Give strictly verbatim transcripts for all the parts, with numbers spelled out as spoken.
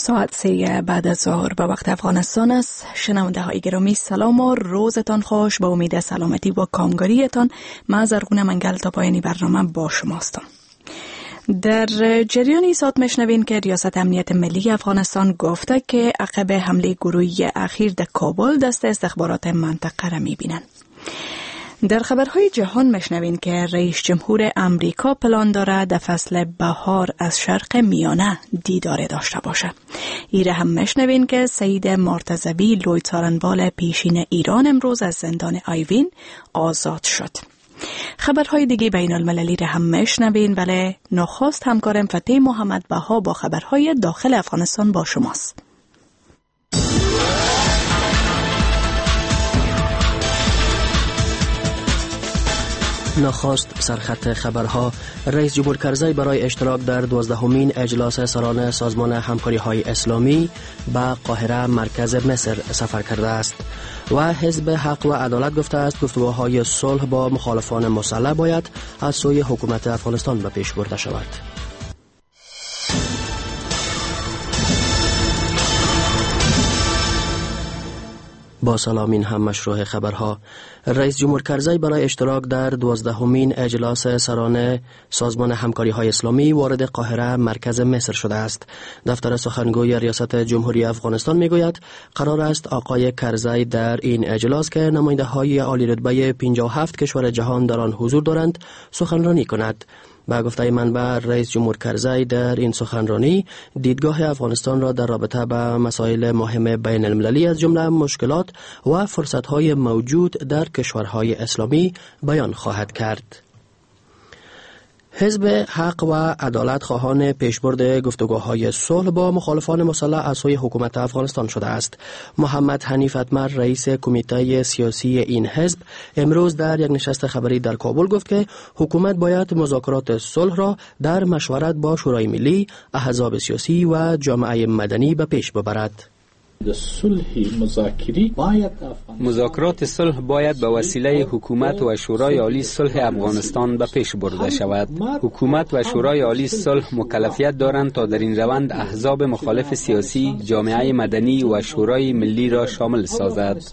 ساعت سه بعد از ظهر به وقت افغانستان است. شنونده های گرامی سلام و روزتان خوش. با امید سلامتی و کامگاریتان من زرغون منگل تا پایانی برنامه با شما هستم. در جریان این ساعت میشنوین که ریاست امنیت ملی افغانستان گفته که عقب حمله گروهی اخیر در کابل دست استخبارات منطقه را میبینن. در خبرهای جهان میشنوین که رئیس جمهور امریکا پلان داره در فصل بهار از شرق میانه دیدار داشته باشه. ایره هم میشنوین که سید مرتضوی لوی څارنوال پیشین ایران امروز از زندان آیوین آزاد شد. خبرهای دیگه بین المللی را هم میشنوین، ولی نخست همکارم فتح محمد بها با خبرهای داخل افغانستان با شماست. نخست سرخط خبرها. رئیس جمهور کرزی برای اشتراک در دوازدهمین اجلاس سرانه سازمان همکاری‌های اسلامی به قاهره مرکز مصر سفر کرده است و حزب حق و عدالت گفته است گفتگوهای صلح با مخالفان مسلح باید از سوی حکومت افغانستان به پیش برده شود. با سلامین هم مشروع خبرها. رئیس جمهور کرزی برای اشتراک در دوازدهمین اجلاس سرانه سازمان همکاری‌های اسلامی وارد قاهره مرکز مصر شده است. دفتر سخنگوی ریاست جمهوری افغانستان میگوید قرار است آقای کرزی در این اجلاس که نماینده‌های عالی رتبه پنجاه و هفت کشور جهان در آن حضور دارند سخنرانی کند. با گفته منبع رئیس جمهور کرزی در این سخنرانی دیدگاه افغانستان را در رابطه با مسائل مهم بین المللی از جمله مشکلات و فرصت‌های موجود در کشورهای اسلامی بیان خواهد کرد. حزب حق و عدالت خواهان پیشبرد گفتگوهای صلح با مخالفان مسلح از سوی حکومت افغانستان شده است. محمد حنیف اتمر رئیس کمیته سیاسی این حزب امروز در یک نشست خبری در کابل گفت که حکومت باید مذاکرات صلح را در مشورت با شورای ملی، احزاب سیاسی و جامعه مدنی به پیش ببرد. مذاکرات صلح باید به وسیله حکومت و شورای عالی صلح افغانستان به پیش برده شود. حکومت و شورای عالی صلح مکلفیت دارند تا در این روند احزاب مخالف سیاسی، جامعه مدنی و شورای ملی را شامل سازد.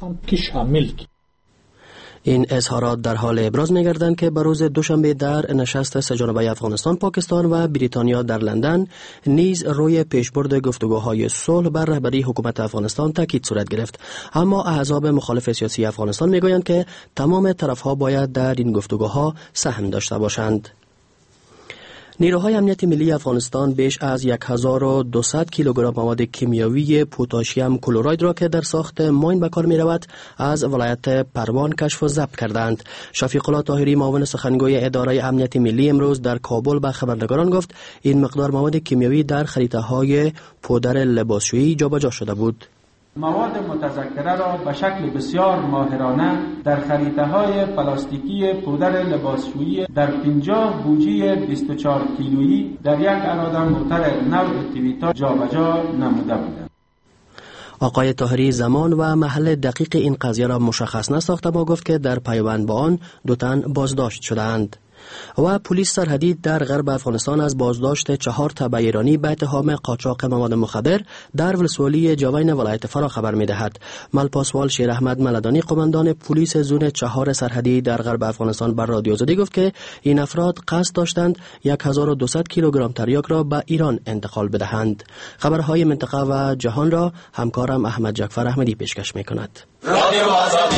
این اظهارات در حال ابراز می‌گردند که به روز دوشنبه در نشست سه‌جانبه افغانستان، پاکستان و بریتانیا در لندن نیز روی پیشبرد گفتگوهای صلح بر رهبری حکومت افغانستان تاکید صورت گرفت. اما احزاب مخالف سیاسی افغانستان می‌گویند که تمام طرف‌ها باید در این گفتگوها سهم داشته باشند. نیروهای امنیت ملی افغانستان بیش از هزار و دویست کیلوگرم مواد کیمیاوی پتاسیم کلراید را که در ساخت ماین به کار می رود از ولایت پروان کشف و ضبط کردند. شفیق الله طاهری معاون سخنگوی اداره امنیت ملی امروز در کابل به خبرنگاران گفت این مقدار مواد کیمیاوی در خریطه های پودر لباسشویی جابجا شده بود. مواد متذکره را به شکل بسیار ماهرانه در خریطه های پلاستیکی پودر لباسشویی در پنجاه بوجی بیست و چهار کیلویی در یک اراده موتر نو تویوتا جابجا نموده بودند. آقای طاهری زمان و محل دقیق این قضیه را مشخص نساخته با گفت که در پیوند با آن دو تن بازداشت شدند. و پلیس سرحدی در غرب افغانستان از بازداشت چهار تبع ایرانی به اتهام قاچاق مواد مخدر در ولسوالی جوین ولایت فرا خبر می‌دهد. ملپاسوال شیر احمد ملدانی قماندان پلیس زون چهار سرحدی در غرب افغانستان بر رادیو زدی گفت که این افراد قصد داشتند هزار و دویست کیلوگرم تریاک را به ایران انتقال بدهند. خبرهای منطقه و جهان را همکارم احمد جعفر احمدی پیشکش می‌کند. رادیو آزادی.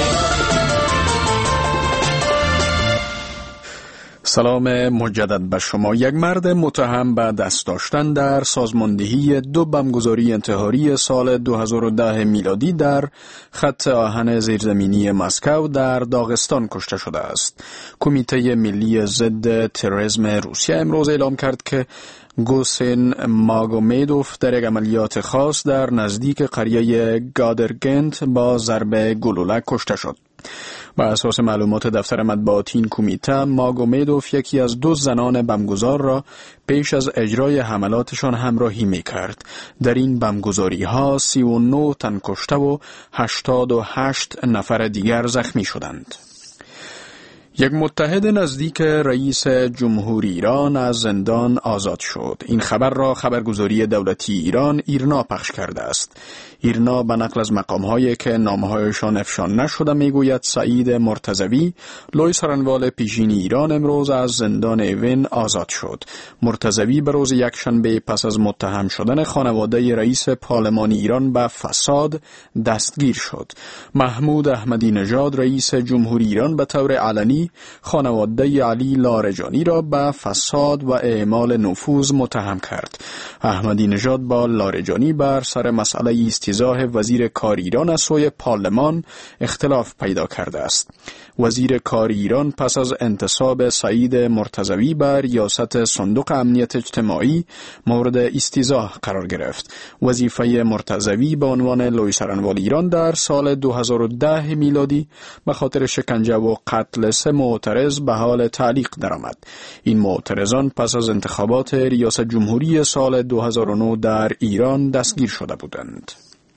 سلام مجدد به شما. یک مرد متهم به دست داشتن در سازماندهی دو بمبگذاری انتحاری سال دو هزار و ده میلادی در خط آهن زیرزمینی مسکو در داغستان کشته شده است. کمیته ملی ضد تروریسم روسیه امروز اعلام کرد که گوسین ماگومدوف در یک عملیات خاص در نزدیک قریه گادرگنت با ضربه گلوله کشته شد. بر اساس معلومات دفتر مطبوعاتی این کمیته، ماگومدوف یکی از دو زنان بمبگذار را پیش از اجرای حملاتشان همراهی می کرد. در این بمبگذاری ها سی و نه تن کشته و هشتاد و هشت نفر دیگر زخمی شدند. یک متحد نزدیک رئیس جمهوری ایران از زندان آزاد شد. این خبر را خبرگزاری دولتی ایران ایرنا پخش کرده است. ایرنا به نقل از مقام‌هایی که نامه‌هایشان افشا نشده میگوید سعید مرتضوی، لوی سرانوال پیشین ایران، امروز از زندان اوین آزاد شد. مرتضوی به روز یکشنبه پس از متهم شدن خانواده رئیس پارلمان ایران به فساد دستگیر شد. محمود احمدی نژاد رئیس جمهوری ایران به طور علنی خانواده علی لاریجانی را به فساد و اعمال نفوذ متهم کرد. احمدی نژاد با لاریجانی بر سر مسئله استیضاح وزیر کار ایران از سوی پارلمان اختلاف پیدا کرده است. وزیر کار ایران پس از انتصاب سعید مرتضوی بر ریاست صندوق امنیت اجتماعی مورد استیضاح قرار گرفت. وظیفه مرتضوی به عنوان لوی سرانوال ایران در سال دو هزار و ده میلادی به خاطر شکنجه و قتل سه معترض به حال تعلیق درآمد. این معترضان پس از انتخابات ریاست جمهوری سال دو هزار و نه در ایران دستگیر شده بودند.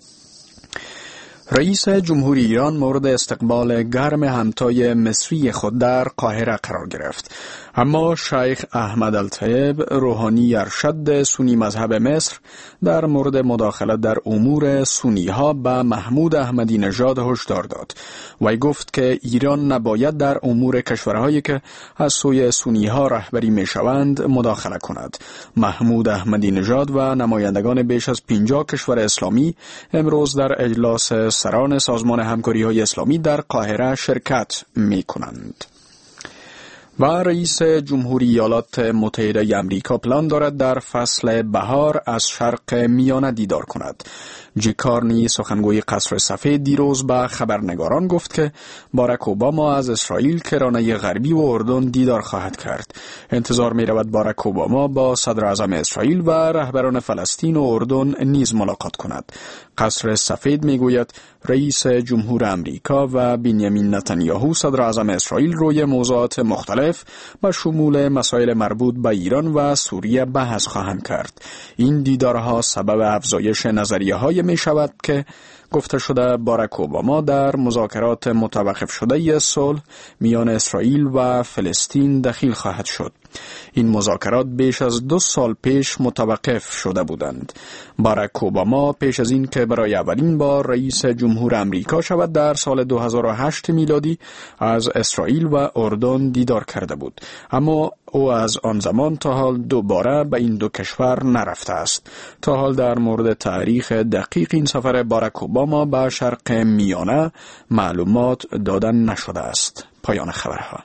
رئیس جمهوری ایران مورد استقبال گرم همتای مصری خود در قاهره قرار گرفت. اما شیخ احمد الطیب روحانی ارشد سنی مذهب مصر در مورد مداخله در امور سنی ها به محمود احمدی نژاد هشدار داد. وی گفت که ایران نباید در امور کشورهایی که از سوی سنی ها رهبری می شوند مداخله کند. محمود احمدی نژاد و نمایندگان بیش از پنجاه کشور اسلامی امروز در اجلاس سران سازمان همکاری های اسلامی در قاهره شرکت می کنند. و رئیس جمهوری ایالات متحده آمریکا پلان دارد در فصل بهار از شرق میانه دیدار کند. جی کارنی سخنگوی قصر سفید دیروز به خبرنگاران گفت که باراک اوباما از اسرائیل، کرانه غربی و اردن دیدار خواهد کرد. انتظار می رود باراک اوباما با صدر اعظم اسرائیل و رهبران فلسطین و اردن نیز ملاقات کند. قصر سفید می گوید رئیس جمهور امریکا و بنیامین نتانیاهو صدر اعظم اسرائیل روی موضوعات مختلف با شمول مسائل مربوط به ایران و سوریه بحث خواهند کرد. این دیدارها سبب افزایش نظریه های می شود که گفته شده باراک اوباما در مذاکرات متوقف شده صلح میان اسرائیل و فلسطین دخیل خواهد شد. این مذاکرات بیش از دو سال پیش متوقف شده بودند. باراک اوباما پیش از این که برای اولین بار رئیس جمهور امریکا شود در سال دو هزار و هشت میلادی از اسرائیل و اردن دیدار کرده بود، اما او از آن زمان تا حال دوباره به این دو کشور نرفته است. تا حال در مورد تاریخ دقیق این سفر باراک اوباما به شرق میانه معلومات دادن نشده است. پایان خبرها.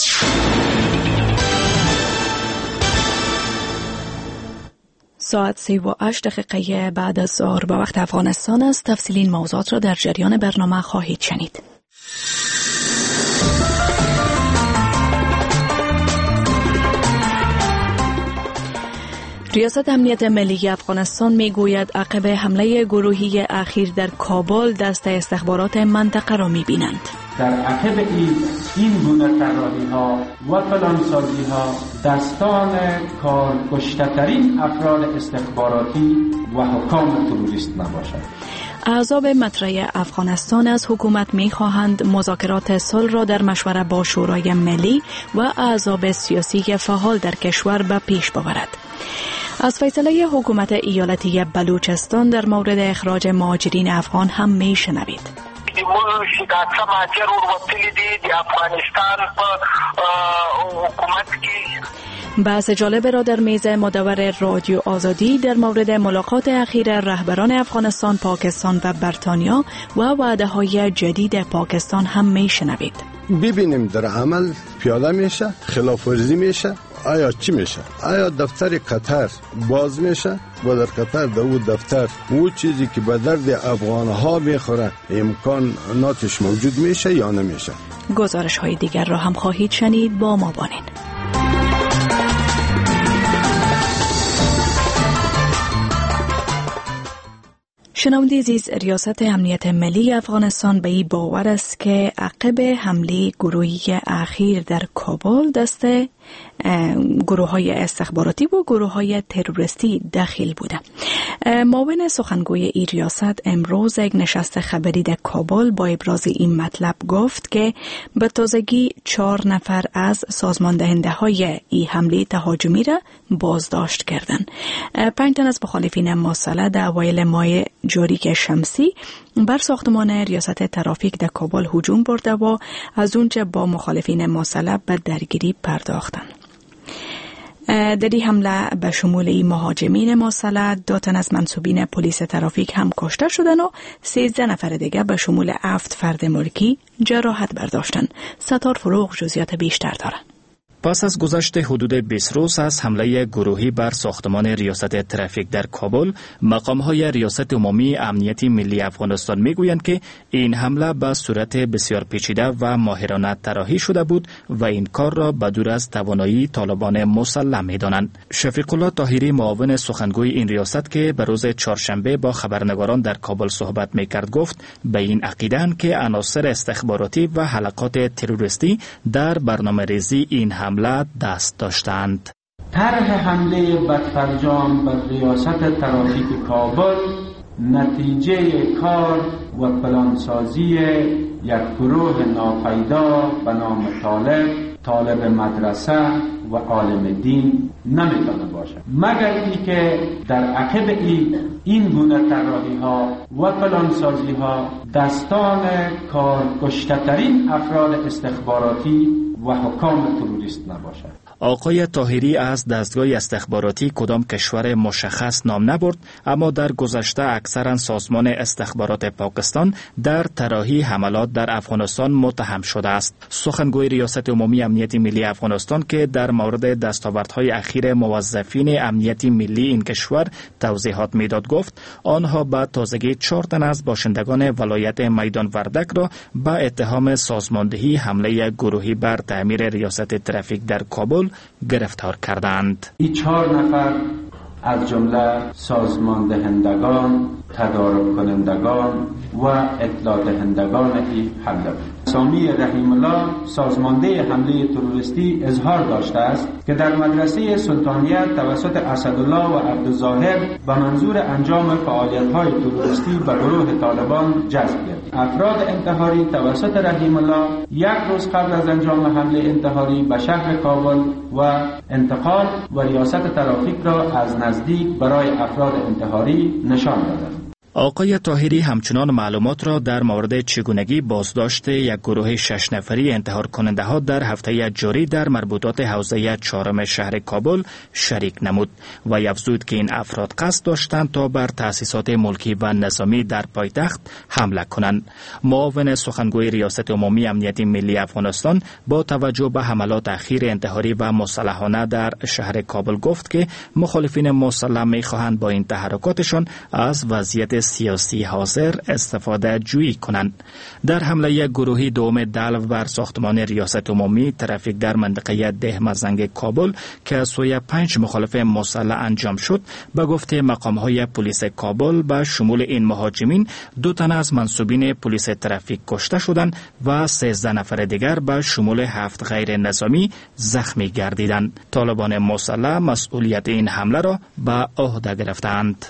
ساعت سی و هشت دقیقه بعد از ظهر به وقت افغانستان است. تفصیل این موضوعات را در جریان برنامه خواهید شنید. ریاست امنیت ملی افغانستان می گوید عقب حمله گروهی اخیر در کابل دست استخبارات منطقه را می بینند. در عقب این این گونه طراحی ها و پلانسازی ها دستان کارکشته‌ترین افراد استخباراتی و حکام تروریست نباشد. احزاب مطرح افغانستان از حکومت می خواهند مذاکرات صلح را در مشوره با شورای ملی و احزاب سیاسی فعال در کشور به پیش ببرد. از فیصله حکومت ایالتی بلوچستان در مورد اخراج مهاجرین افغان هم می شنوید. بحث جالب را در میز مدور رادیو آزادی در مورد ملاقات اخیر رهبران افغانستان، پاکستان و بریتانیا و وعده های جدید پاکستان هم می شنوید. ببینیم در عمل پیاده میشه، خلاف ورزی میشه، آیا چی میشه؟ آیا دفتر قطر باز میشه و در قطر در اون دفتر اون چیزی که به درد افغانها میخوره امکاناتش موجود میشه یا نمیشه؟ گزارش های دیگر را هم خواهید شنید. با ما بانین. شنونده عزیز، ریاست امنیت ملی افغانستان به این باور است که عقب حمله گروهی اخیر در کابل دست گروه های استخباراتی و گروه های تروریستی داخل بوده. معاون سخنگوی این ریاست امروز یک نشست خبری در کابل با ابراز این مطلب گفت که به تازگی چهار نفر از سازماندهنده های این حمله تهاجمی را بازداشت کردند. پنج تن از مخالفین مسلح در اوایل ماه جاری شمسی بر ساختمان ریاست ترافیک در کابل هجوم برده و از اونجا با مخالفین مسلح به درگیری پرداختند. در این حمله به شمول این مهاجمین مسلح دو تن از منصوبین پلیس ترافیک هم کشته شدن و سیزده نفر دیگه به شمول هفت فرد ملکی جراحت برداشتن. ستار فروغ جزئیات بیشتر داره. پس از گذشت حدود بیست روز از حمله گروهی بر ساختمان ریاست ترافیک در کابل، مقام‌های ریاست عمومی امنیت ملی افغانستان میگویند که این حمله به صورت بسیار پیچیده و ماهرانه طراحی شده بود و این کار را بدور از توانایی طالبان مسلح می‌دانند. شفیق الله طاهری معاون سخنگوی این ریاست که به روز چهارشنبه با خبرنگاران در کابل صحبت می‌کرد گفت به این عقیده‌اند که عناصر استخباراتی و حلقات تروریستی در برنامه‌ریزی این حمله دست داشتند. طرح حمله بدفرجام بر ریاست ترافیک کابل نتیجه کار و پلانسازی یک گروه ناپیدا به نام طالب، طالب مدرسه و عالم دین نمیتونه باشه، مگر ای که در عقب ای این گونه طراحی ها و پلانسازی ها دستان کارگشته‌ترین افراد استخباراتی و حکام تروریست نباشد. آقای طاهری از دستگاه استخباراتی کدام کشور مشخص نام نبرد، اما در گذشته اکثرا سازمان استخبارات پاکستان در طراحی حملات در افغانستان متهم شده است. سخنگوی ریاست عمومی امنیت ملی افغانستان که در مورد دستاوردهای اخیر موظفین امنیت ملی این کشور توضیحات میداد گفت آنها به تازگی چهار تن از باشندگان ولایت میدان وردک را به اتهام سازماندهی حمله گروهی بر تعمیر ریاست ترافیک در کابل گرفتار کردند. این چهار نفر از جمله سازمان دهندگان، تدارک کنندگان و اطلاع دهندگان این حمله بود. سامی رحیم الله سازمانده حمله تروریستی اظهار داشته است که در مدرسه سلطانیت توسط اسدالله و عبدالظاهر به منظور انجام فعالیت‌های تروریستی به گروه طالبان جذب گردید. افراد انتحاری توسط رحیم الله یک روز قبل از انجام حمله انتحاری به شهر کابل و انتقال و ریاست ترافیک را از نزدیک برای افراد انتحاری نشان دادند. آقای طاهری همچنان معلومات را در مورد چگونگی بازداشت یک گروه شش نفری انتحار کننده ها در هفته جاری در مربوطات حوزه چهارم شهر کابل شریک نمود و افزود که این افراد قصد داشتند تا بر تأسیسات ملکی و نظامی در پایتخت حمله کنند. معاون سخنگوی ریاست عمومی امنیت ملی افغانستان با توجه به حملات اخیر انتحاری و مسلحانه در شهر کابل گفت که مخالفین مسلح می‌خواهند با این تحرکاتشان از وضعیت سیاسی حاضر استفاده جویی کنند. در حمله گروهی دوم دلو بر ساختمان ریاست عمومی ترافیک در منطقه ده مزنگ کابل که از سوی پنج مخالف مسلح انجام شد، به گفته مقام‌های پلیس کابل به شمول این مهاجمین دو تن از منصوبین پلیس ترافیک کشته شدند و سیزده نفر دیگر به شمول هفت غیر نظامی زخمی گردیدند. طالبان مسلح مسئولیت این حمله را به عهده گرفتند.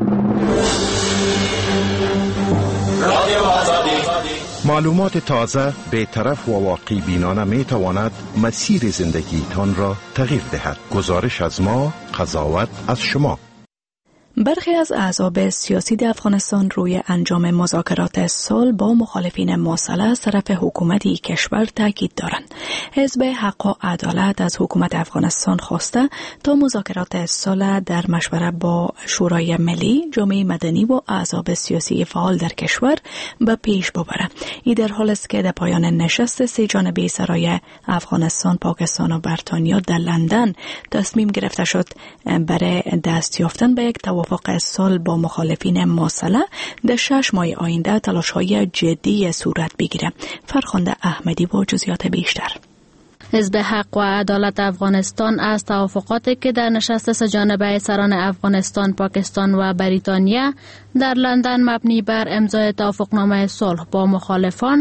معلومات تازه، بی‌طرف و واقع بینانه می تواند مسیر زندگیتان را تغییر دهد. گزارش از ما، قضاوت از شما. برخی از احزاب سیاسی در افغانستان روی انجام مذاکرات صلح با مخالفین مسلح از طرف حکومت کشور تاکید دارند. حزب حق و عدالت از حکومت افغانستان خواسته تا مذاکرات صلح در مشوره با شورای ملی، جامعه مدنی و احزاب سیاسی فعال در کشور به پیش ببره. این در حالی است که در پایان نشست سه جانبه سرای افغانستان، پاکستان و بریتانیا در لندن تصمیم گرفته شد برای دست یافتن به یک توافق صلح با مخالفین مسلح در شش ماه آینده تلاش‌های جدی صورت بگیره. فرخنده احمدی با جزئیات بیشتر. حزب حق و عدالت افغانستان از توافقاتی که در نشست سه جانبه سران افغانستان، پاکستان و بریتانیا در لندن مبنی بر امضای توافقنامه صلح با مخالفان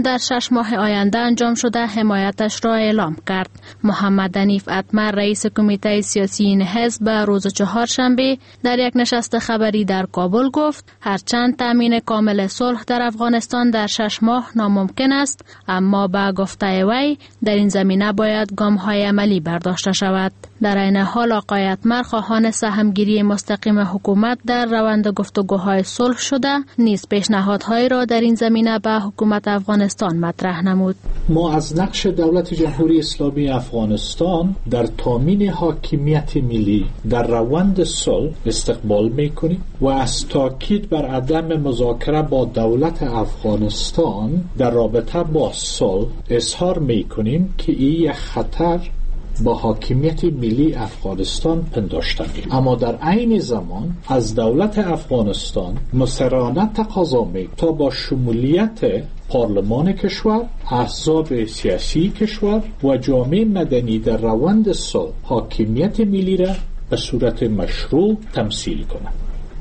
در شش ماه آینده انجام شده حمایتش را اعلام کرد. محمد حنیف اتمر رئیس کمیته سیاسی این حزب به روز چهارشنبه در یک نشست خبری در کابل گفت هرچند تامین کامل صلح در افغانستان در شش ماه ناممکن است، اما با گفته وی در این زمینه باید گام‌های عملی برداشته شود. در این حال آقای اتمر خواهان سهمگیری مستقیم حکومت در روند گفتگوهای صلح شده نیز پیشنهادهایی را در این زمینه به حکومت افغانستان مطرح نمود. ما از نقش دولت جمهوری اسلامی افغانستان در تامین حاکمیت ملی در روند صلح استقبال می‌کنیم و از تاکید بر عدم مذاکره با دولت افغانستان در رابطه با صلح اظهار می‌کنیم که این یک خطر با حاکمیت ملی افغانستان پنداشته می‌شود. اما در عین زمان از دولت افغانستان مصرانه تقاضا می‌کنیم تا با شمولیت پارلمان کشور، احزاب سیاسی کشور و جامعه مدنی در روند صلح حاکمیت ملی را به صورت مشروع تمثیل کند.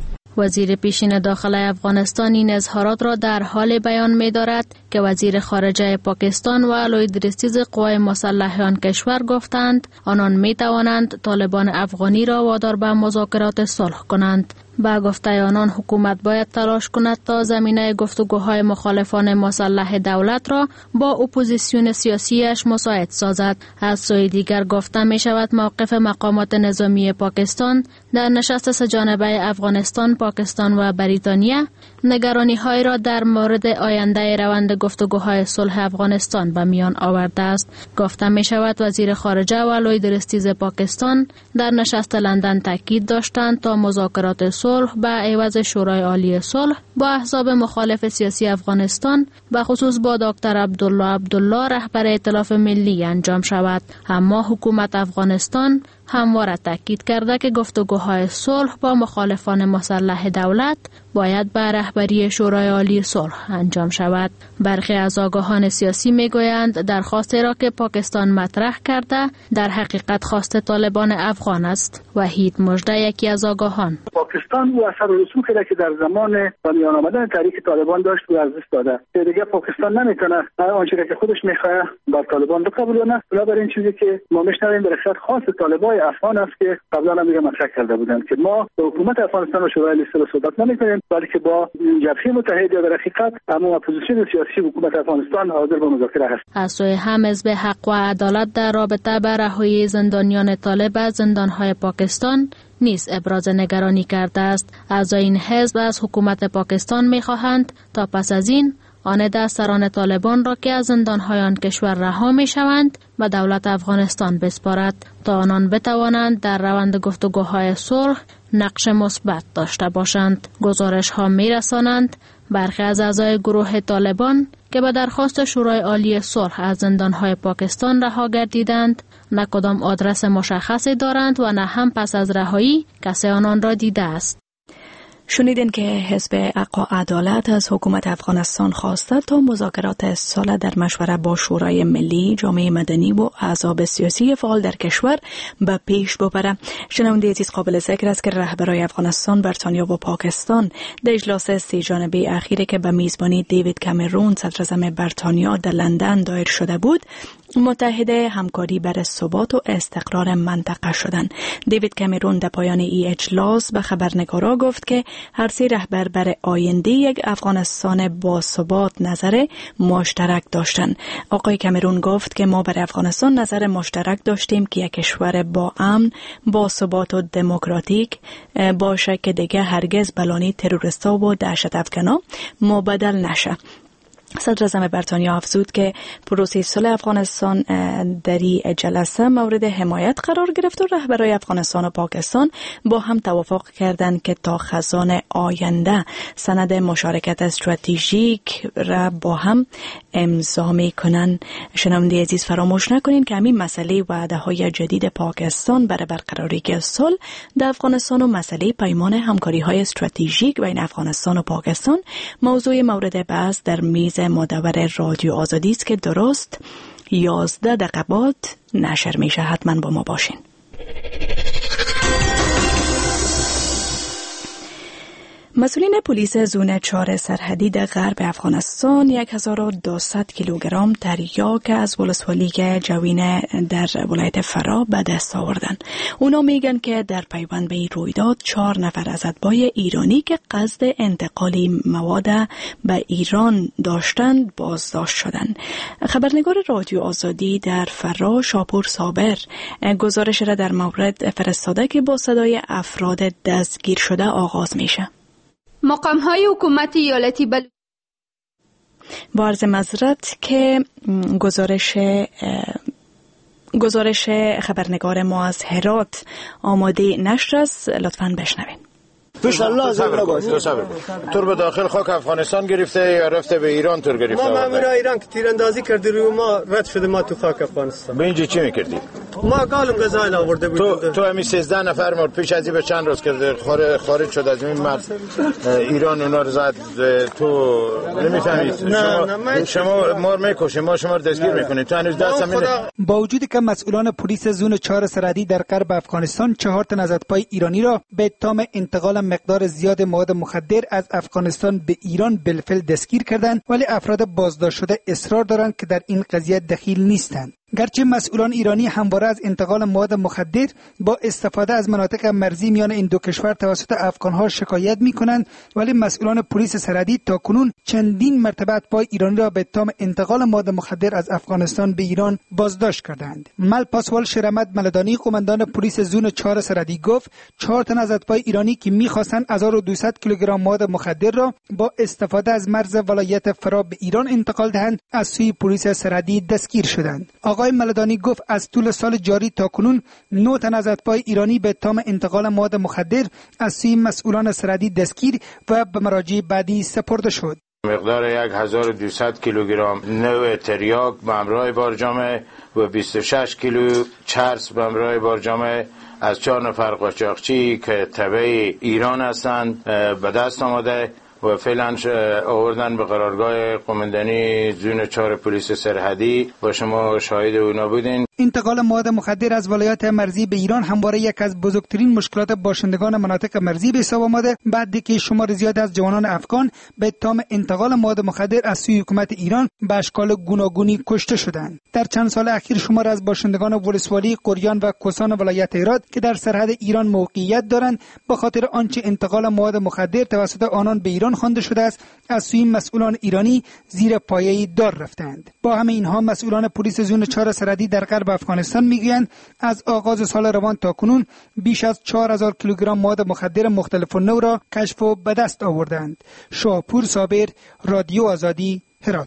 وزیر پیشین داخلی افغانستان این اظهارات را در حال بیان می دارد که وزیر خارجه پاکستان و علوی درستیز قوای مسلح آن کشور گفتند آنان می توانند طالبان افغانی را وادار به مذاکرات صلح کنند. با گفته آنان حکومت باید تلاش کند تا زمینه گفتگوهای مخالفان مسلح دولت را با اپوزیسیون سیاسیش مساعد سازد. از سوی دیگر گفته می شود موقف مقامات نظامی پاکستان در نشست سه‌جانبه افغانستان، پاکستان و بریتانیا نگرانی های را در مورد آینده روند گفتگوهای صلح افغانستان به میان آورده است. گفته می شود وزیر خارجه و علوی درستیز پاکستان در نشست لندن تاکید داشتند تا مذاکرات صلح به عوض شورای عالی صلح با احزاب مخالف سیاسی افغانستان به خصوص با دکتر عبدالله عبدالله رهبر ائتلاف ملی انجام شود. اما حکومت افغانستان همواره تاکید کرده که گفتگوهای صلح با مخالفان مسلح دولت باید به رهبری شورای عالی صلح انجام شود. برخی از آگاهان سیاسی میگویند درخواستی را که پاکستان مطرح کرده در حقیقت خواست طالبان افغان است. وحید مژده یکی از آگاهان: پاکستان و اثر و رسوخی که در زمان و میان آمدن تحریک طالبان داشت و از دست داده. دیگه پاکستان نمیتونه آنچه که خودش میخواد بر طالبان بقبولونه. بنابراین چیزی که ما میشنویم در حقیقت خاص طالبان افغان است که قبلا هم مطرح کرده بودند که ما با حکومت افغانستان و شورای عالی صلح صحبت نمی‌کنیم، بلکه با جبهه متحد یا در حقیقت اما اپوزیسیون سیاسی حکومت افغانستان حاضر به مذاکره است. از سوی هم حزب حق و عدالت در رابطه با رهایی زندانیان طالب از زندان‌های پاکستان نیز ابراز نگرانی کرده است. اعضای این حزب از حکومت پاکستان می‌خواهند تا پس از این آن دستران طالبان را که از زندان‌های آن کشور رها می‌شوند به دولت افغانستان بسپارد تا آنان بتوانند در روند گفتگوهای صلح نقش مثبت داشته باشند. گزارش‌ها می‌رسانند برخی از اعضای گروه طالبان که به درخواست شورای عالی صلح از زندان‌های پاکستان رها گردیدند نه کدام آدرس مشخصی دارند و نه هم پس از رهایی کسی آنان را دیده است. شنیدین که حزب حق و عدالت از حکومت افغانستان خواسته تا مذاکرات صلح در مشوره با شورای ملی، جامعه مدنی و احزاب سیاسی فعال در کشور به پیش ببره. شنونده عزیز، قابل ذکر است که رهبران افغانستان، بریتانیا و پاکستان در اجلاس سه جانبه اخیری که به میزبانی دیوید کامرون صدر اعظم بریتانیا در لندن دایر شده بود متحد همکاری برای ثبات و استقرار منطقه شدند. دیوید کامرون در پایان ای اجلاس به خبرنگارا گفت که هر سه رهبر برای آینده یک افغانستان با ثبات نظر مشترک داشتند. آقای کامرون گفت که ما برای افغانستان نظر مشترک داشتیم که یک کشور با امن، با ثبات و دموکراتیک باشه که دیگه هرگز بلانی تروریستا و دهشت افکنا مبدل نشه. صدر اعظم بریتانیا افزود که پروسه صلح افغانستان در این جلسه مورد حمایت قرار گرفت و رهبران افغانستان و پاکستان با هم توافق کردند که تا خزان آینده سند مشارکت استراتژیک را با هم امضا می‌کنند. شنونده عزیز، فراموش نکنین که همین مسئله وعده‌های جدید پاکستان برای برقراری صلح در افغانستان و مسئله پیمان همکاری‌های استراتژیک بین افغانستان و پاکستان موضوع مورد بحث در میز مدور رادیو آزادی است که درست یازده دقیقه بعد نشر میشه. حتما با ما باشین. مسئولین پلیس زون چهار سرحدی در غرب افغانستان هزار و دویست کیلوگرم تریاک از ولسوالی جوین در ولایت فرا به دست آوردن. اونا میگن که در پیوند به این رویداد چهار نفر از اتباع ایرانی که قصد انتقال مواد به ایران داشتند بازداشت شدند. خبرنگار رادیو آزادی در فرا شاپور صابر گزارش را در مورد فرستاده که با صدای افراد دستگیر شده آغاز میشه. مقام‌های حکومت ایالتی بل با عرض معذرت که گزارش گزارش خبرنگار ما از هرات آماده نشر است، لطفاً بشنوین. انشالله صبر کن صبر تور به داخل خاک افغانستان گرفته یا رفته به ایران تور گرفته؟ ما مامور ایران که تیراندازی کردی روی ما رد شده ما تو خاک افغانستان. به اینجا چی میکردی؟ ما گالم غذای آورده بود. تو تو همین سیزده نفر مرد پیش از این به چند روز کرده خارج خارج شد از این مرز ایران اونا رو زد. تو نمیفهمید؟ شما شما مار میکشید، ما شما رو دستگیر میکنید. تو هنوز دست همین. با وجودی که مسئولان پلیس زون چهار سرحدی در غرب افغانستان چهار تن از اتباع ایرانی را به اتهام انتقال مقدار زیاد مواد مخدر از افغانستان به ایران بالفعل دستگیر کردند، ولی افراد بازداشت شده اصرار دارند که در این قضیه دخیل نیستند. گرچه مسئولان ایرانی همواره از انتقال مواد مخدر با استفاده از مناطق مرزی میان این دو کشور توسط افغانها شکایت می‌کنند، ولی مسئولان پلیس سرحدی تاکنون چندین مرتبه اتباع ایرانی را به اتهام انتقال مواد مخدر از افغانستان به ایران بازداشت کردند. مل پاسوال شرمت ملدانی قماندان پلیس زون چهار سرحدی گفت چهار تن از اتباع ایرانی که می‌خواستند هزار و دویست کیلوگرم مواد مخدر را با استفاده از مرز ولایت فرا به ایران انتقال دهند از سوی پلیس سرحدی دستگیر شدند. آقای ملدانی گفت از طول سال جاری تا کنون نه تن از اتباع ایرانی به اتهام انتقال مواد مخدر از سوی مسئولان سرحدی دستگیر و به مراجع بعدی سپرده شد. مقدار یک هزار و دویست کیلوگرم نوع تریاک به همراه بارجامه و بیست و شش کیلو چرس به همراه بارجامه از چهار نفر قاچاقچی که تبع ایران هستند به دست آمده و فعلا آوردن به قرارگاه قماندانی زون چهار پلیس سرحدی و شما شاهد اونا بودین. انتقال مواد مخدر از ولایات مرزی به ایران همواره یک از بزرگترین مشکلات باشندگان مناطق مرزی به حساب آمده، بعد که شمار زیاد از جوانان افغان به اتهام انتقال مواد مخدر از سوی حکومت ایران به اشکال گوناگونی کشته شدند. در چند سال اخیر شمار از باشندگان ولسوالی قریان و کوسان ولایت هرات که در سرحد ایران موقعیت دارند به خاطر آنچه انتقال مواد مخدر توسط آنان به ایران خوانده شده است از سوی مسئولان ایرانی زیر پایه دار رفتند. با همه اینها مسئولان پلیس زون چهار سرحدی در غرب افغانستان میگویند از آغاز سال روان تا کنون بیش از چهار هزار کیلوگرم مواد مخدر مختلف و نوع را کشف و به دست آوردند. شاپور صابر، رادیو آزادی، هرات.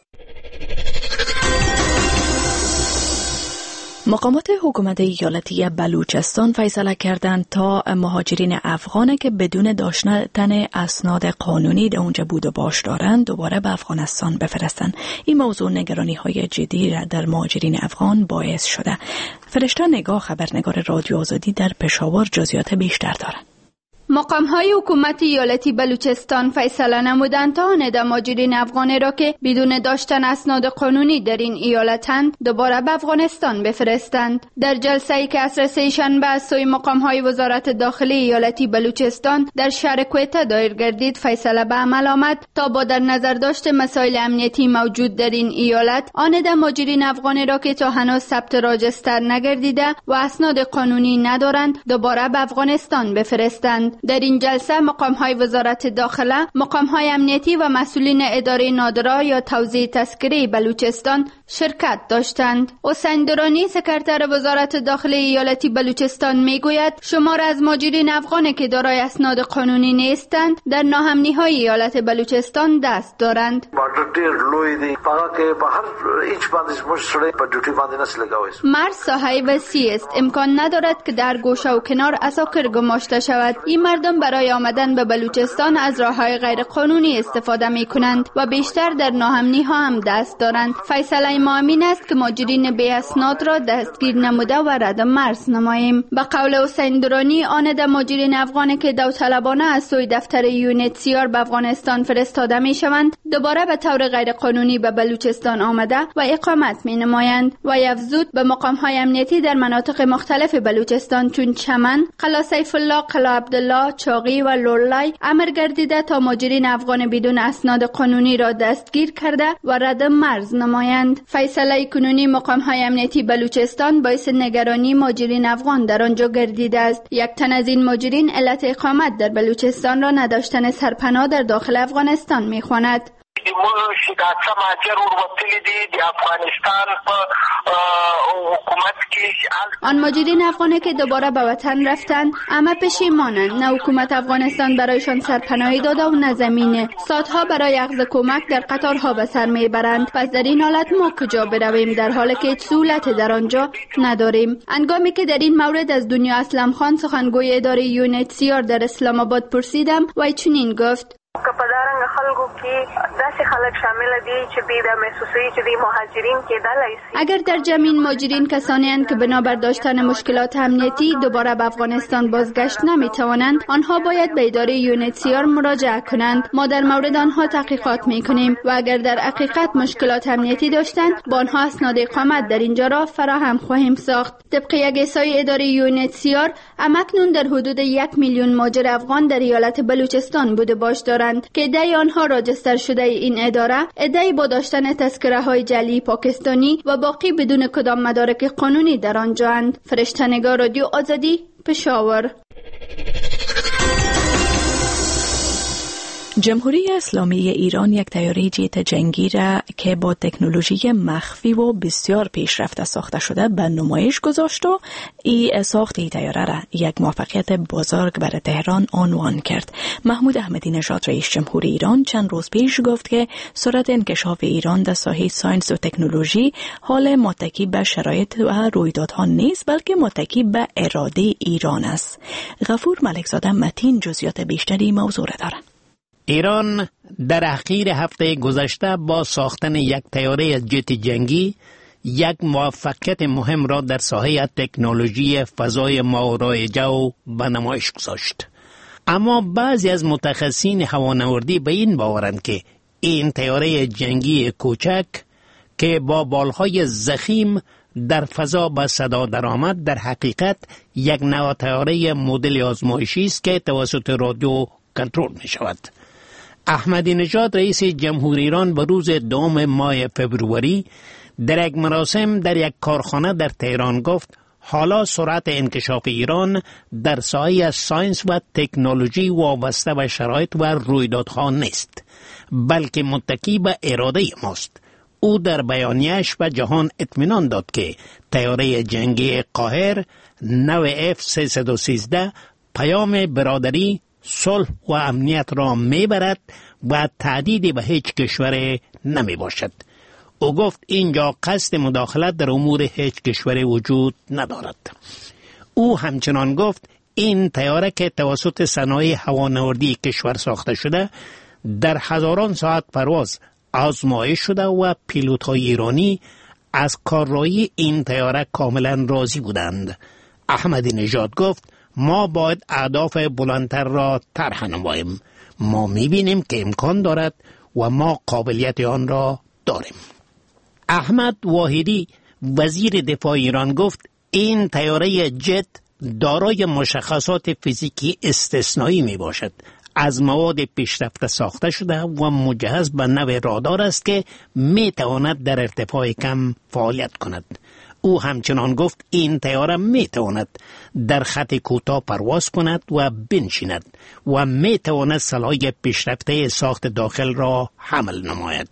مقامات حکومت ایالتی بلوچستان فیصله کردند تا مهاجرین افغان که بدون داشتن اسناد قانونی در اونجا بود و باش دارند دوباره به افغانستان بفرستند. این موضوع نگرانی های جدی را در مهاجرین افغان باعث شده. فرشته نگاه خبرنگار رادیو آزادی در پشاور جزئیات بیشتر دارند. مقام‌های حکومت ایالتی بلوچستان فیصله نمودند تا آن مهاجرین افغان را که بدون داشتن اسناد قانونی در این ایالتند دوباره به افغانستان بفرستند. در جلسه‌ای که عصر سه‌شنبه از سوی مقام‌های وزارت داخلی ایالتی بلوچستان در شهر کویته دایر گردید، فیصله به عمل آمد تا با در نظر داشت مسائل امنیتی موجود در این ایالت آن مهاجرین افغان را که تا هنوز ثبت راجستر نگردیده و اسناد قانونی ندارند دوباره به افغانستان بفرستند. در این جلسه مقام‌های وزارت داخله، مقام‌های امنیتی و مسئولین اداره نادرا یا توزیع تذکره بلوچستان شرکت داشتند. حسین درانی سکرتر وزارت داخله ایالتی بلوچستان میگوید شمار از مهاجرین افغان که دارای اسناد قانونی نیستند در ناامنی‌های ایالت بلوچستان دست دارند. مرز ساحه وسیع است، امکان ندارد که در گوشه و کنار اساکر گماشته شود. این مردم برای آمدن به بلوچستان از راه‌های غیر قانونی استفاده می‌کنند و بیشتر در ناامنی‌ها هم دست دارند. فیصله ما این است که ماجرین بی اسناد را دستگیر نموده و رد مرز نماییم. به قول حسین درانی، آن ده ماجرین افغان که داوطلبانه از سوی دفتر یونیتسیار به افغانستان فرستاده می شوند دوباره به طور غیر قانونی به بلوچستان آمده و اقامت می نمایند و افزود به مقام های امنیتی در مناطق مختلف بلوچستان چون چمن، قلعه سیف الله، قلعه عبدالله، چاقی و لورلای امر گردیده تا ماجرین افغان بدون اسناد قانونی را دستگیر کرده و رد مرز نمایند. فیصله کنونی مقام های امنیتی بلوچستان باعث نگرانی ماجرین افغان در آنجا گردیده است. یک تن از این ماجرین علت اقامت در بلوچستان را نداشتن سرپناه در داخل افغانستان می‌خواند. شکایت ماجر وروتلی دی د افغانستان په حکومت کې آن ماجرین افغانی که دوباره به وطن رفتند اما پشیمانند. نه حکومت افغانستان برایشان سرپناهی داده و نه زمینه. ساعتها برای اخذ کمک در قطارها به سر میبرند. پس در این حالت ما کجا برویم در حالی که هیچ سهولت در آنجا نداریم؟ انگامی که در این مورد از دنیا اسلم خان سخنگوی اداره یونیتسیار در اسلام آباد پرسیدم و چنین گفت: که په دارنګ خلکو کې داسې خلک شامل دي چې دوی د محسوسوي چې دوی مهاجرین کېدلی شي. اگر در جمعین مهاجرین کسانی اند که بنابر داشتن مشکلات امنیتی دوباره به افغانستان بازگشت نمیتوانند، آنها باید به اداره یونیتسیار مراجعه کنند. ما در مورد آنها تحقیقات میکنیم و اگر در حقیقت مشکلات امنیتی داشتند با آنها اسناد اقامت در اینجا را فراهم خواهیم ساخت. طبق یک احصای اداره یونیتسیار اکنون در حدود یک میلیون مهاجر افغان در ایالت بلوچستان بوده باش دارند که عده‌ای آنها راجستر شده این اداره، عده‌ای با داشتن تذکره های جعلی پاکستانی و باقی بدون کدام مدارک قانونی در آنجااند. فرشته‌نگار رادیو آزادی، پشاور. جمهوری اسلامی ایران یک طیاره جت جنگی را که با تکنولوژی مخفی و بسیار پیشرفته ساخته شده به نمایش گذاشت و ای ساخت این طیاره را یک موفقیت بزرگ برای تهران عنوان کرد. محمود احمدی نژاد رئیس جمهور ایران چند روز پیش گفت که سرعت انکشاف ایران در ساحه ساینس و تکنولوژی حال متکی به شرایط و رویدادها نیست بلکه متکی به اراده ایران است. غفور ملکزاده متین جزئیات بیشتری موضوع دارد. ایران در اخیر هفته گذشته با ساختن یک طیاره جت جنگی یک موفقیت مهم را در ساحه تکنولوژی فضای ماورای جو به نمایش گذاشت. اما بعضی از متخصصین هوانوردی به این باورند که این طیاره جنگی کوچک که با بالهای ضخیم در فضا به صدا درآمد در حقیقت یک نوع طیاره مدل آزمایشی است که توسط رادیو کنترل می شود. احمدی نژاد رئیس جمهور ایران به روز دوم ماه فبروری در یک مراسم در یک کارخانه در تهران گفت حالا سرعت انکشاف ایران در ساحه ساینس و تکنولوژی وابسته به شرایط و رویدادها نیست بلکه متکی به اراده ماست. او در بیانیه‌اش به جهان اطمینان داد که طیاره جنگی قاهر نو اف سیصد و سیزده پیام برادری، صلح و امنیت را میبرد و تهدیدی به هیچ کشور نمی باشد. او گفت اینجا قصد مداخلت در امور هیچ کشور وجود ندارد. او همچنان گفت این طیاره که توسط صنایع هوانوردی کشور ساخته شده در هزاران ساعت پرواز آزمایش شده و پیلوت‌های ایرانی از کارایی این طیاره کاملا راضی بودند. احمدی نژاد گفت ما باید اهداف بلندتر را طرح نماییم. ما می‌بینیم که امکان دارد و ما قابلیت آن را داریم. احمد واحدی وزیر دفاع ایران گفت این طیاره جت دارای مشخصات فیزیکی استثنایی می باشد. از مواد پیشرفته ساخته شده و مجهز به نوع رادار است که می تواند در ارتفاع کم فعالیت کند. او همچنان گفت این طیاره می تواند در خط کوتاه پرواز کند و بنشیند و می تواند سلاح پیشرفته ساخت داخل را حمل نماید.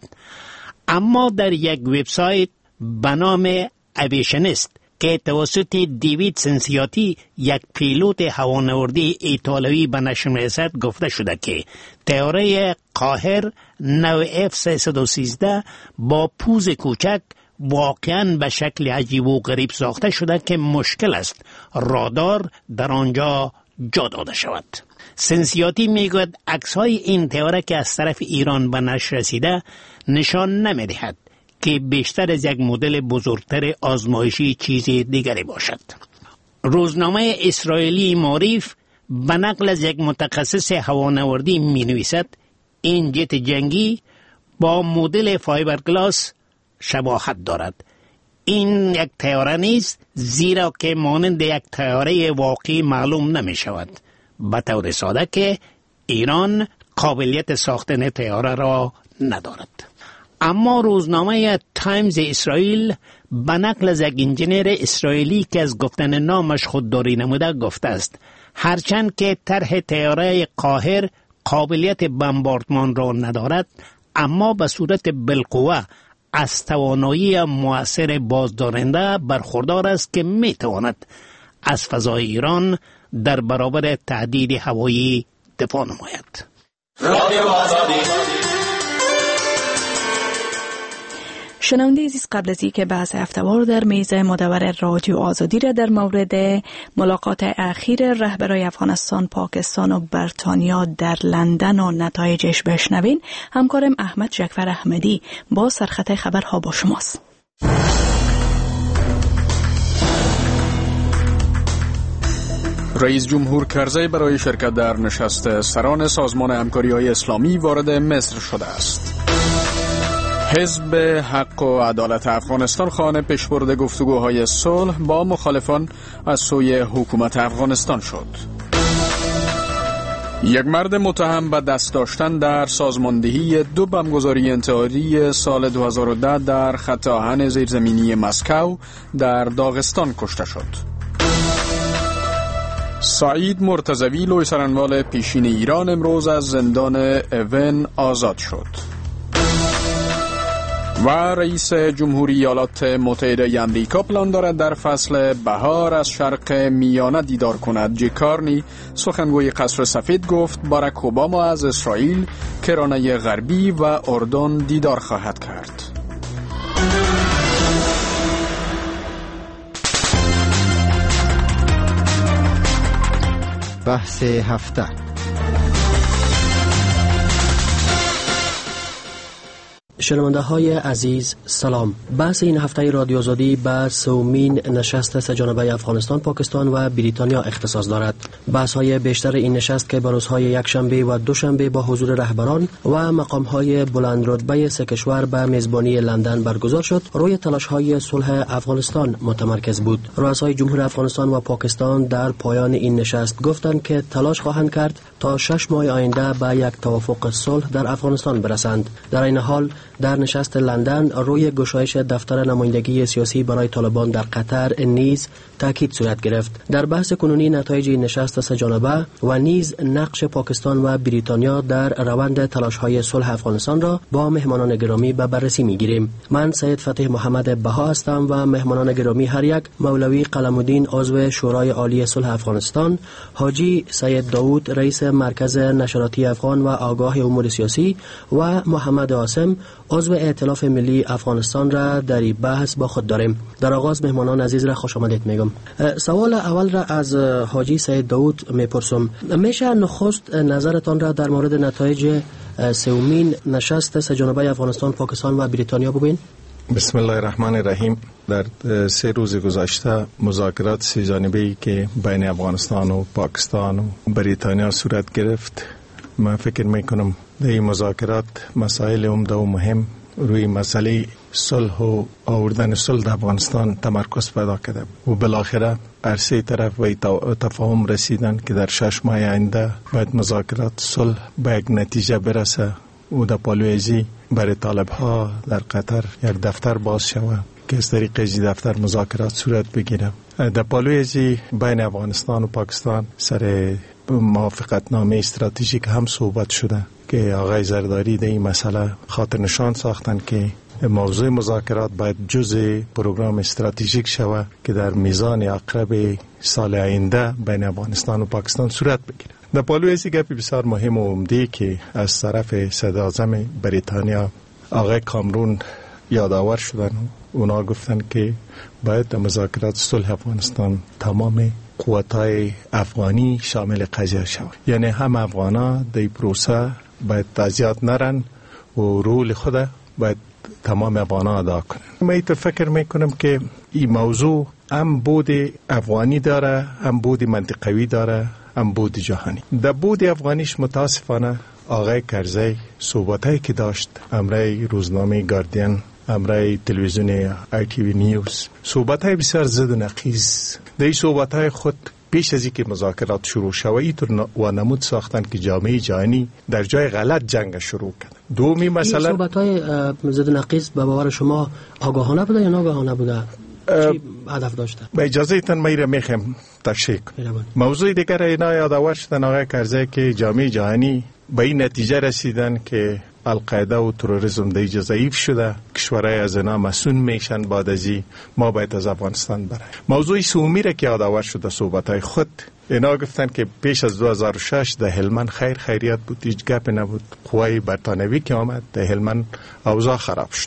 اما در یک وبسایت به نام اویشنیست که توسط دیوید سنسیاتی یک پیلوت هوانوردی ایتالوی به نشر می‌رسد گفته شده که طیاره قاهر نو اف سیصد و سیزده با پوز کوچک واقعاً به شکل عجیب و غریب ساخته شده که مشکل است رادار در آنجا جا داده شود. سنسیاتی میگوید عکس‌های این طیاره که از طرف ایران به نشر رسیده نشان نمی‌دهد که بیشتر از یک مدل بزرگتر آزمایشی چیز دیگری باشد. روزنامه اسرائیلی معریف به نقل از یک متخصص هوانوردی می نویسد این جت جنگی با مدل فایبرگلاس شباهت دارد. این یک طیاره نیست، زیرا که مانند یک طیاره واقعی معلوم نمی شود. به طور ساده که ایران قابلیت ساختن طیاره را ندارد. اما روزنامه تایمز اسرائیل به نقل از یک انجینیر اسرائیلی که از گفتن نامش خودداری نموده گفته است هرچند که طرح طیاره قاهر قابلیت بمباردمان را ندارد، اما به صورت بالقوه از توانایی مؤثر بازدارنده برخوردار است که می تواند از فضای ایران در برابر تهدید هوایی دفاع نماید. شنونده عزیز، قبل از اینکه بحث هفته‌وار در میز مدور رادیو آزادی را در مورد ملاقات اخیر رهبران افغانستان، پاکستان و بریتانیا در لندن و نتایجش بشنوین، همکارم احمد جعفر احمدی با سرخط خبرها با شماست. رئیس جمهور کرزی برای شرکت در نشست سران سازمان همکاری‌های اسلامی وارد مصر شده است. حزب حق و عدالت افغانستان خواهان پیشبرد گفتگوهای صلح با مخالفان از سوی حکومت افغانستان شد. یک مرد متهم به دست داشتن در سازماندهی دو بمبگذاری انتحاری سال دو هزار و ده در خط آهن زیرزمینی مسکو در داغستان کشته شد. سعید مرتضوی لوی سرانوال پیشین ایران امروز از زندان اوین آزاد شد. و رئیس جمهوری ایالات متحده امریکا پلان دارد در فصل بهار از شرق میانه دیدار کند. جی کارنی سخنگوی قصر سفید گفت باراک اوباما از اسرائیل، کرانه غربی و اردن دیدار خواهد کرد. بحث هفته. شنونده های عزیز سلام. بحث این هفته رادیو آزادی به سومین نشست سه‌جانبه افغانستان، پاکستان و بریتانیا اختصاص دارد. بحث های بیشتر این نشست که بر روزهای یکشنبه و دوشنبه با حضور رهبران و مقام های بلند رتبه سه کشور به میزبانی لندن برگزار شد، روی تلاش های صلح افغانستان متمرکز بود. رؤسای جمهور افغانستان و پاکستان در پایان این نشست گفتند که تلاش خواهند کرد تا شش ماه آینده به یک توافق صلح در افغانستان برسند. در این حال در نشست لندن روی گشایش دفتر نمایندگی سیاسی برای طالبان در قطر نیز تاکید صورت گرفت. در بحث کنونی نتایج نشست سه‌جانبه و نیز نقش پاکستان و بریتانیا در روند تلاش‌های صلح افغانستان را با مهمانان گرامی به بررسی می‌گیریم. من سید فتح محمد بها هستم و مهمانان گرامی هر یک مولوی قلم‌الدین عضو شورای عالی صلح افغانستان، حاجی سید داوود رئیس مرکز نشراتی افغان و آگاه امور سیاسی و محمد عاصم عضو ائتلاف ملی افغانستان را در این بحث با خود داریم. در آغاز مهمانان عزیز را خوش آمدید میگم. سوال اول را از حاجی سید داوود میپرسم. میشه نخست نظرتان را در مورد نتایج سومین نشست سه‌جانبه افغانستان، پاکستان و بریتانیا بگوین؟ بسم الله الرحمن الرحیم. در سه روز گذشته مذاکرات سه جانبه‌ای که بین افغانستان و پاکستان و بریتانیا صورت گرفت، من فکر میکنم در این مذاکرات مسائل عمده و مهم روی مسئله صلح و آوردن صلح در افغانستان تمرکز پیدا کرده و بالاخره هر سه طرف به تفاهم رسیدن که در شش ماه آینده باید مذاکرات صلح به یک نتیجه برسه و در پالوی ازی برای طالب ها در قطر یک دفتر باز شود که از طریق ازی دفتر مذاکرات صورت بگیره. در پالوی ازی بین افغانستان و پاکستان سر موافقت نامه استراتژیک هم صحبت شده که آقای زرداری در این مسئله خاطر نشان ساختن که موضوع مذاکرات باید جزء پروگرام استراتژیک شود که در میزان اقرب سال آینده بین افغانستان و پاکستان صورت بگیره. در پالوی ازی گپی بسیار مهم و عمده که از طرف صدراعظم بریتانیا آقای کامرون یادآور شدن. اونا گفتن که باید در مذاکرات صلح افغانستان تمام قوت‌های افغانی شامل قضیه شود، یعنی هم افغانا در پروسه باید تضییعات نرن و رول خود باید تمام افغانان ادا کنن. من ایت فکر میکنم که این موضوع هم بود افغانی داره، هم بود منطقوی داره، هم بود جهانی. در بود افغانیش متاسفانه آقای کرزی صحبتایی که داشت، امرای روزنامه گاردین، امرای تلویزیون آی تی وی نیوز، صحبتای بسیار زد و نقیض. در این صحبتای خود پیش از اینکه مذاکرات شروع شود اینطور وانمود ساختن که جامعه جهانی در جای غلط جنگ شروع کرد. دومی مثلا این صحبت‌های زد و نقیض به باور شما آگاهانه بوده یا ناگاهانه بوده؟ چی هدف داشته؟ با اجازه تان میره میخوام تشریح کنم. موضوع دیگر اینا یادآور شدن آقای کرزی که جامعه جهانی به این نتیجه رسیدن که القاعده و تروریسم در اینجا ضعیف شده، کشورهای از اینا مسون میشن، بعد از این ما باید از افغانستان برای. موضوع سومی را که یادآور شده صحبتهای خود، اینا گفتن که پیش از دو هزار و شش در هلمند خیر خیریت بود، هیچ گپ نبود. قوای برطانوی که آمد در هلمند اوضاع خراب شد.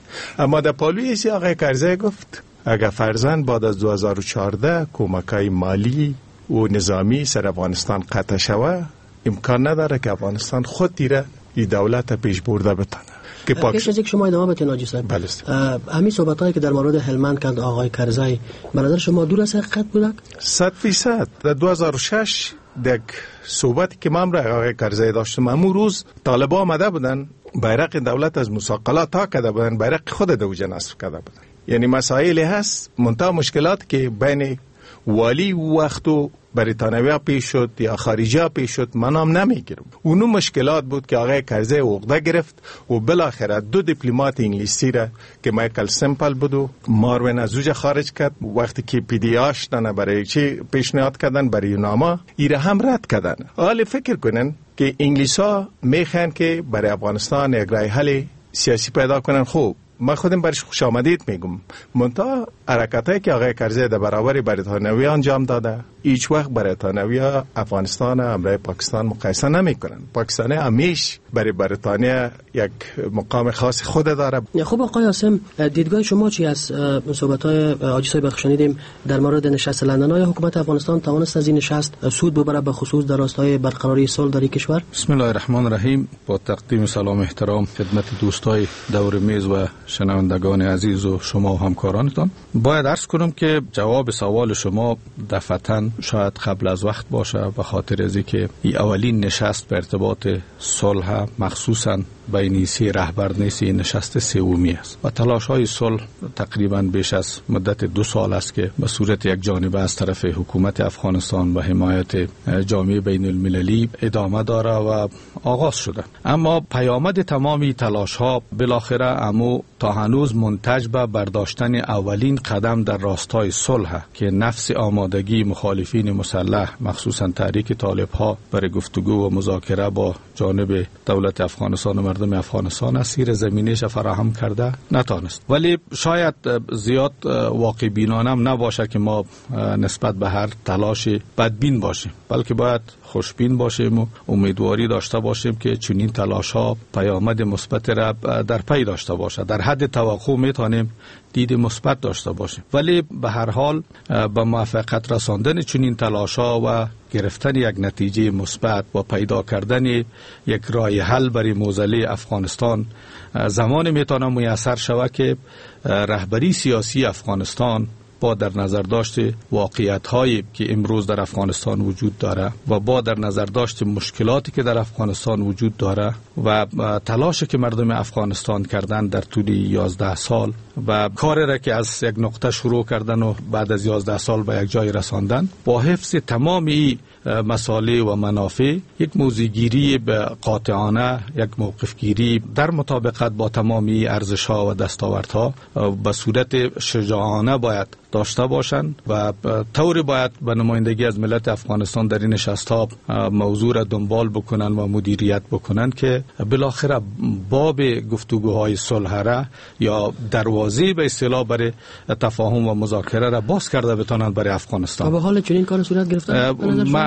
اما در پالوی ایسی آقای کرزی گفت اگر فرزند بعد از دو هزار و چهارده کمکای مالی و نظامی سر افغانستان قطع شود، امکان نداره که افغانستان خود دیره این دولت پیش برده بتانه. که پیش از یک شما ادامه بدین حاجی صاحب، بله، همین صحبتایی که در مورد هلمند کرد آقای کرزی به نظر شما دور از حقیقت بود؟ صد فیصد. در دو هزار و شش در صحبتی که من را آقای کرزی داشتم، امون روز طالبا آمده بودن بیرق دولت از مساقلات تا کرده بودن، بیرق خود دوجه نصب کرده بودن. یعنی مسائلی هست، منتها مشکلات که بین والی وقتو بریتانوی پیش شد یا خارجی پیش شد من هم نمیگیرم. اونو مشکلات بود که آقای کرزی عقده گرفت و بالاخره دو دیپلمات انگلیسی را که مایکل سمپل بود و ماروین از اوج خارج کرد. وقتی که پی دی آش دانه برای چی پیشنهاد کردن برای یوناما ایره هم رد کردن. حالا فکر کنن که انگلیس ها میخوان که برای افغانستان یک راه حل سیاسی پیدا کنن. خوب من خودم برش خوش آمدید میگم، منتها حرکتایی که آقای کرزی در برابر بریتانوی انجام داده هیچ وقت بریتانوی افغانستان امرای پاکستان مقایسه نمیکنن. پاکستان همیشه برای بریتانیا یک مقام خاص خود داره. خب آقای عاصم، دیدگاه شما چی از صحبت‌های حاجی صاحب شنیدیم در مورد نشست لندن؟ آیا حکومت افغانستان توانست از این نشست سود ببره به خصوص در راستای برقراری صلح در این کشور؟ بسم الله الرحمن الرحیم. با تقدیم سلام احترام خدمت دوستای دور میز و شنوندگان عزیز و شما و همکارانتان، باید عرض کنم که جواب سوال شما دفعتاً شاید قبل از وقت باشه، به خاطر از اینکه این اولین نشست به ارتباط صلح مخصوصاً بین سه رهبر نیست، این نشست سومی است و تلاش های صلح تقریبا بیش از مدت دو سال است که به صورت یک جانبه از طرف حکومت افغانستان و حمایت جامعه بین المللی ادامه داره و آغاز شده. اما پیامد تمامی تلاش ها بالاخره امو تا هنوز منتج به برداشتن اولین قدم در راستای صلح که نفس آمادگی مخالفین مسلح مخصوصا تحریک طالب ها برای گفتگو و مذاکره با جانب دولت افغانستان و مردم افغانستان اسیر زمینش فراهم کرده نتانست. ولی شاید زیاد واقع بینانم نباشه که ما نسبت به هر تلاش بدبین باشیم، بلکه باید خوشبین باشیم و امیدواری داشته باشیم که چنین تلاش ها پیامد مثبت را در پی داشته باشه. در حد توقع میتونیم دید مثبت داشته باشیم، ولی به هر حال به موفقیت رساندن چنین تلاش ها و گرفتن یک نتیجه مثبت و پیدا کردن یک راه حل برای معضله افغانستان زمان میتونه میسر شود که رهبری سیاسی افغانستان با در نظر داشت واقعیت هایی که امروز در افغانستان وجود داره و با در نظر داشت مشکلاتی که در افغانستان وجود داره و تلاشی که مردم افغانستان کردن در طول یازده سال و کاری را که از یک نقطه شروع کردن و بعد از یازده سال به یک جای رساندن، با حفظ تمامی مسائل و منافع یک موضع‌گیری قاطعانه، یک موقفگیری در مطابقت با تمامی ارزش‌ها و دستاوردها به صورت شجاعانه باید داشته باشند و طوری باید به نمایندگی از ملت افغانستان در این نشست‌ها موضوع را دنبال بکنن و مدیریت بکنن که بالاخره باب گفتگوهای صلح را یا دروازه به اصطلاح برای تفاهم و مذاکره را باز کرده بتونن برای افغانستان. و به حال چنین کار صورت گرفته؟ من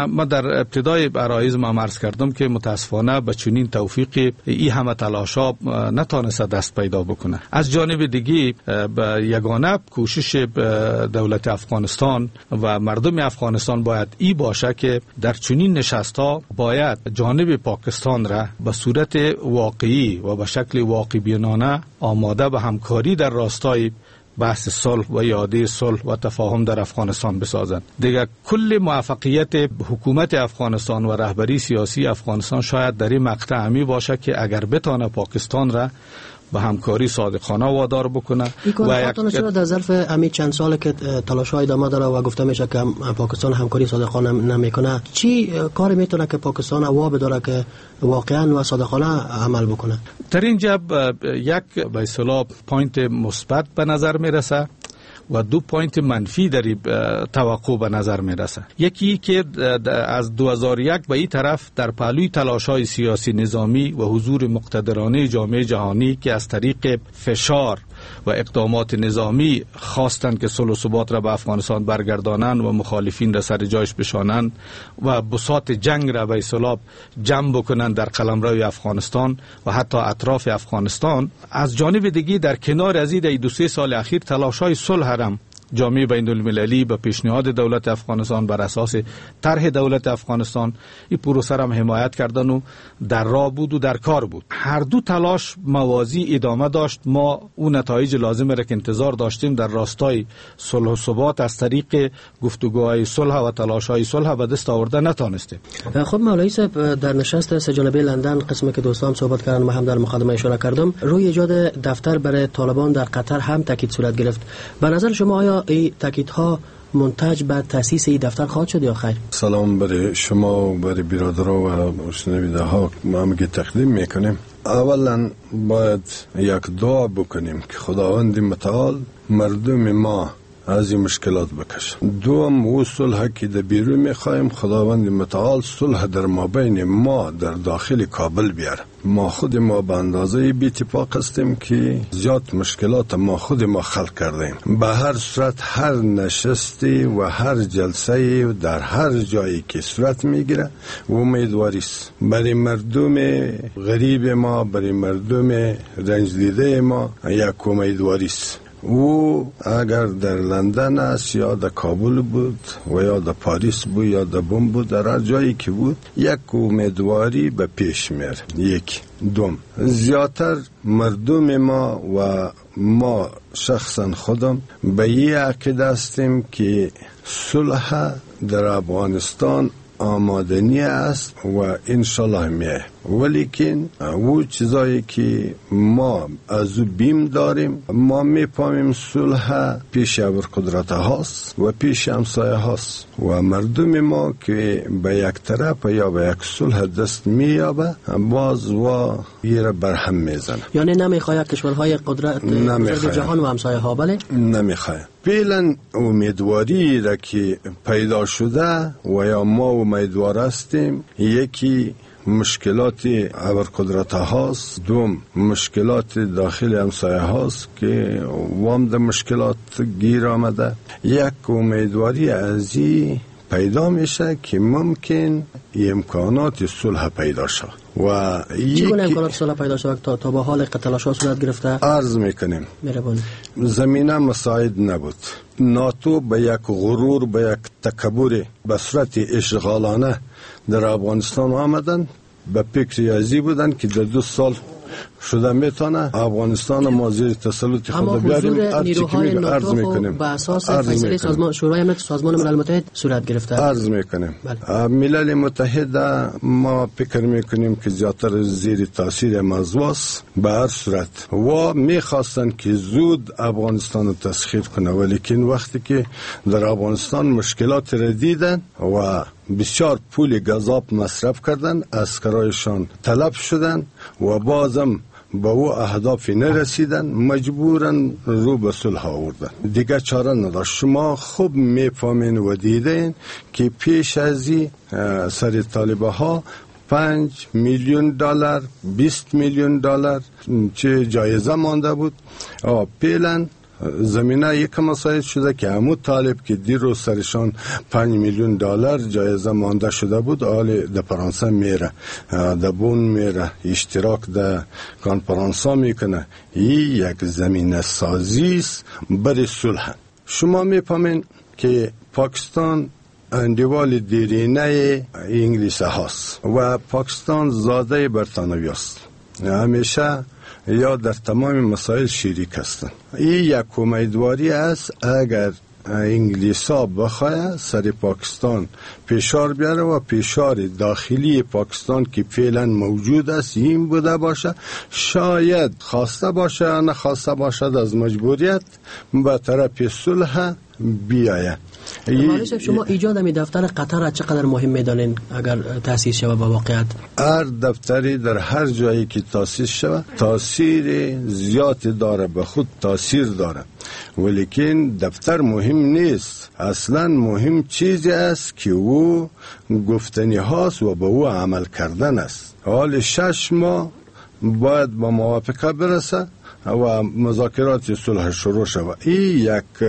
ما در ابتدای عرایزم هم عرض کردم که متاسفانه به چنین توفیق این همه تلاشا نتانسته دست پیدا بکنه. از جانب دیگه به یگانه کوشش دولت افغانستان و مردم افغانستان باید ای باشه که در چنین نشست‌ها باید جانب پاکستان را به صورت واقعی و به شکل واقع بینانه آماده به همکاری در راستای بحث صلح و اعاده صلح و تفاهم در افغانستان بسازند. دیگه کل موفقیت حکومت افغانستان و رهبری سیاسی افغانستان شاید در این مقطع همی باشه که اگر بتانه پاکستان را به همکاری صادقانه وادار بکنه و یک در ظرف همین چند سال که تلاش‌های ادامه داره و گفته میشه که پاکستان همکاری صادقانه نمیکنه، چی کاری میتونه که پاکستان وا بداره که واقعا و صادقانه عمل بکنه؟ در اینجا یک به اصطلاح پوینت مثبت به نظر میرسه و دو پوینت منفی در توقع به نظر میرسه. یکی که از دو هزار و یک به این طرف در پهلوی تلاش‌های سیاسی نظامی و حضور مقتدرانه جامعه جهانی که از طریق فشار و اقدامات نظامی خواستند که صلح و ثبات را به افغانستان برگردانند و مخالفین را سر جایش بشانند و بساط جنگ را به اصطلاح جمع بکنند در قلمرو افغانستان و حتی اطراف افغانستان. از جانب دیگه در کنار از این دو سه سال اخیر تلاش‌های صلح هم جامعه بین المللی به پیشنهاد دولت افغانستان بر اساس طرح دولت افغانستان این پروسه را حمایت کردن و در راه بود و در کار بود. هر دو تلاش موازی ادامه داشت. ما اون نتایج لازم را که انتظار داشتیم در راستای صلح و ثبات از طریق گفتگوهای صلح و تلاش‌های صلح به دست آورده نتونستیم. خب مولوی صاحب، در نشست سه جانبه لندن قسمی که دوستان صحبت کردن و هم در مقدمه اشاره کردم، روی ایجاد دفتر برای طالبان در قطر هم تاکید صورت گرفت. به نظر شما آیا این تاکیدها منتج به تاسیس این دفتر خواهد شد یا خیر؟ سلام برای شما و برای برادرها و شنونده ها ما میگه تقدیم میکنیم. اولا باید یک دعا بکنیم که خداوند متعال مردم ما از این مشکلات بکشه. دوم و صلح که در بیرون میخوایم خداوند متعال صلح در مابین ما در داخل کابل بیاره. ما خود ما به اندازه بی‌اتفاق هستیم که زیاد مشکلات ما خود ما خلق کردیم. به هر صورت هر نشستی و هر جلسه و در هر جایی که صورت میگیره امیدواری است برای مردم غریب ما، برای مردم رنج دیده ما یک امیدواری است. او اگر در لندن است یا در کابل بود و یا در پاریس بود یا در بوم بود، در هر جایی که بود یک امیدواری به پیش میره. یک دوم زیادتر مردم ما و ما شخصا خودم به این عقیده هستیم که صلح در افغانستان آمادنی است و انشالله میه، ولیکن او چیزایی که ما از او بیم داریم، ما میفهمیم صلح پیش ابرقدرت هاست و پیش همسایه هاست و مردم ما که به یک طرف یا به یک صلح دست مییابه باز و یه برهم میزنه. یعنی نمیخواد کشورهای قدرت بزرگ جهان و همسایه ها بله نمیخواد. فعلا امیدواری را که پیدا شده و یا ما امیدوار هستیم، یکی مشکلات ابرقدرت هاست، دوم مشکلات داخل همسایه هاست که وام در مشکلات گیر آمده. یک امیدواری از این پیدا میشه که ممکن امکانات صلح پیدا شد و چگونه امکانات صلح پیدا شد تا تا به حال تلاش‌ها صورت گرفته؟ عرض میکنیم مهربانی. زمینه مساعد نبود. ناتو به یک غرور، به یک تکبر به صورت اشغالانه در افغانستان آمدن، به فکر ازی بودن که در دو سال شده میتونه افغانستان ما زیر تسلط خود بیاریم. اما نیروهای ناتو به اساس فیصله سازمان شورای امنیت سازمان ملل متحد صورت گرفته. عرض میکنیم بله. ملل متحد ما فکر میکنیم که زیادتر زیر تاثیر مزواست. به هر صورت و میخواستن که زود افغانستان رو تسخیر کنه، ولیکن وقتی که در افغانستان مشکلات را دیدن و بسیار پول گزاپ مصرف کردن، عسکرایشان طلب شدن و بازم با او اهداف نرسیدن، مجبورن رو به صلح آوردن. دیگه چاره نداشت. شما خوب میفهمین و دیدین که پیش ازی سر طالبه ها پنج میلیون دلار، بیست میلیون دلار چه جایزه مانده بود. پیلن زمینه یک مساعد شده که همون طالب که دیروز سرشان پنج میلیون دلار جایزه مانده شده بود حال در فرانسه میره، در بون میره، اشتراک در کنفرانسا میکنه. این یک زمینه سازی است برای صلح. شما میفهمین که پاکستان اندیوال دیرینه انگلیس هاست و پاکستان زاده برطانوی است. همیشه یا در تمام مسائل شریک هستند. این یک امیدواری است اگر انگلیس ها بخواه سر پاکستان فشار بیاره و فشار داخلی پاکستان که فعلا موجود است این بوده باشه، شاید خواسته باشه یا نخواسته باشد از مجبوریت به طرف صلح بیایه. مولوی صاحب شما ایجاد می دفتر قطر را چقدر مهم میدانین اگر تأسیس شود با واقعیت؟ هر دفتری در هر جایی که تأسیس شود تاثیر زیادی داره، به خود تاثیر داره، ولیکن دفتر مهم نیست. اصلا مهم چیزی است که او گفتنی هاست و به او عمل کردن است. حال شش ماه باید با موافقه برسه و مذاکرات صلح شروع شود. این یک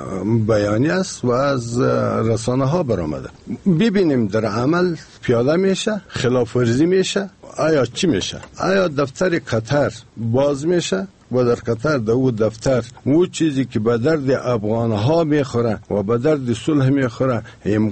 بیانی است و از رسانه ها برآمده. ببینیم در عمل پیاده میشه، خلاف ورزی میشه، آیا چی میشه؟ آیا دفتر قطر باز میشه و در قطر در او دفتر او چیزی که به درد افغان ها میخوره و به درد صلح میخوره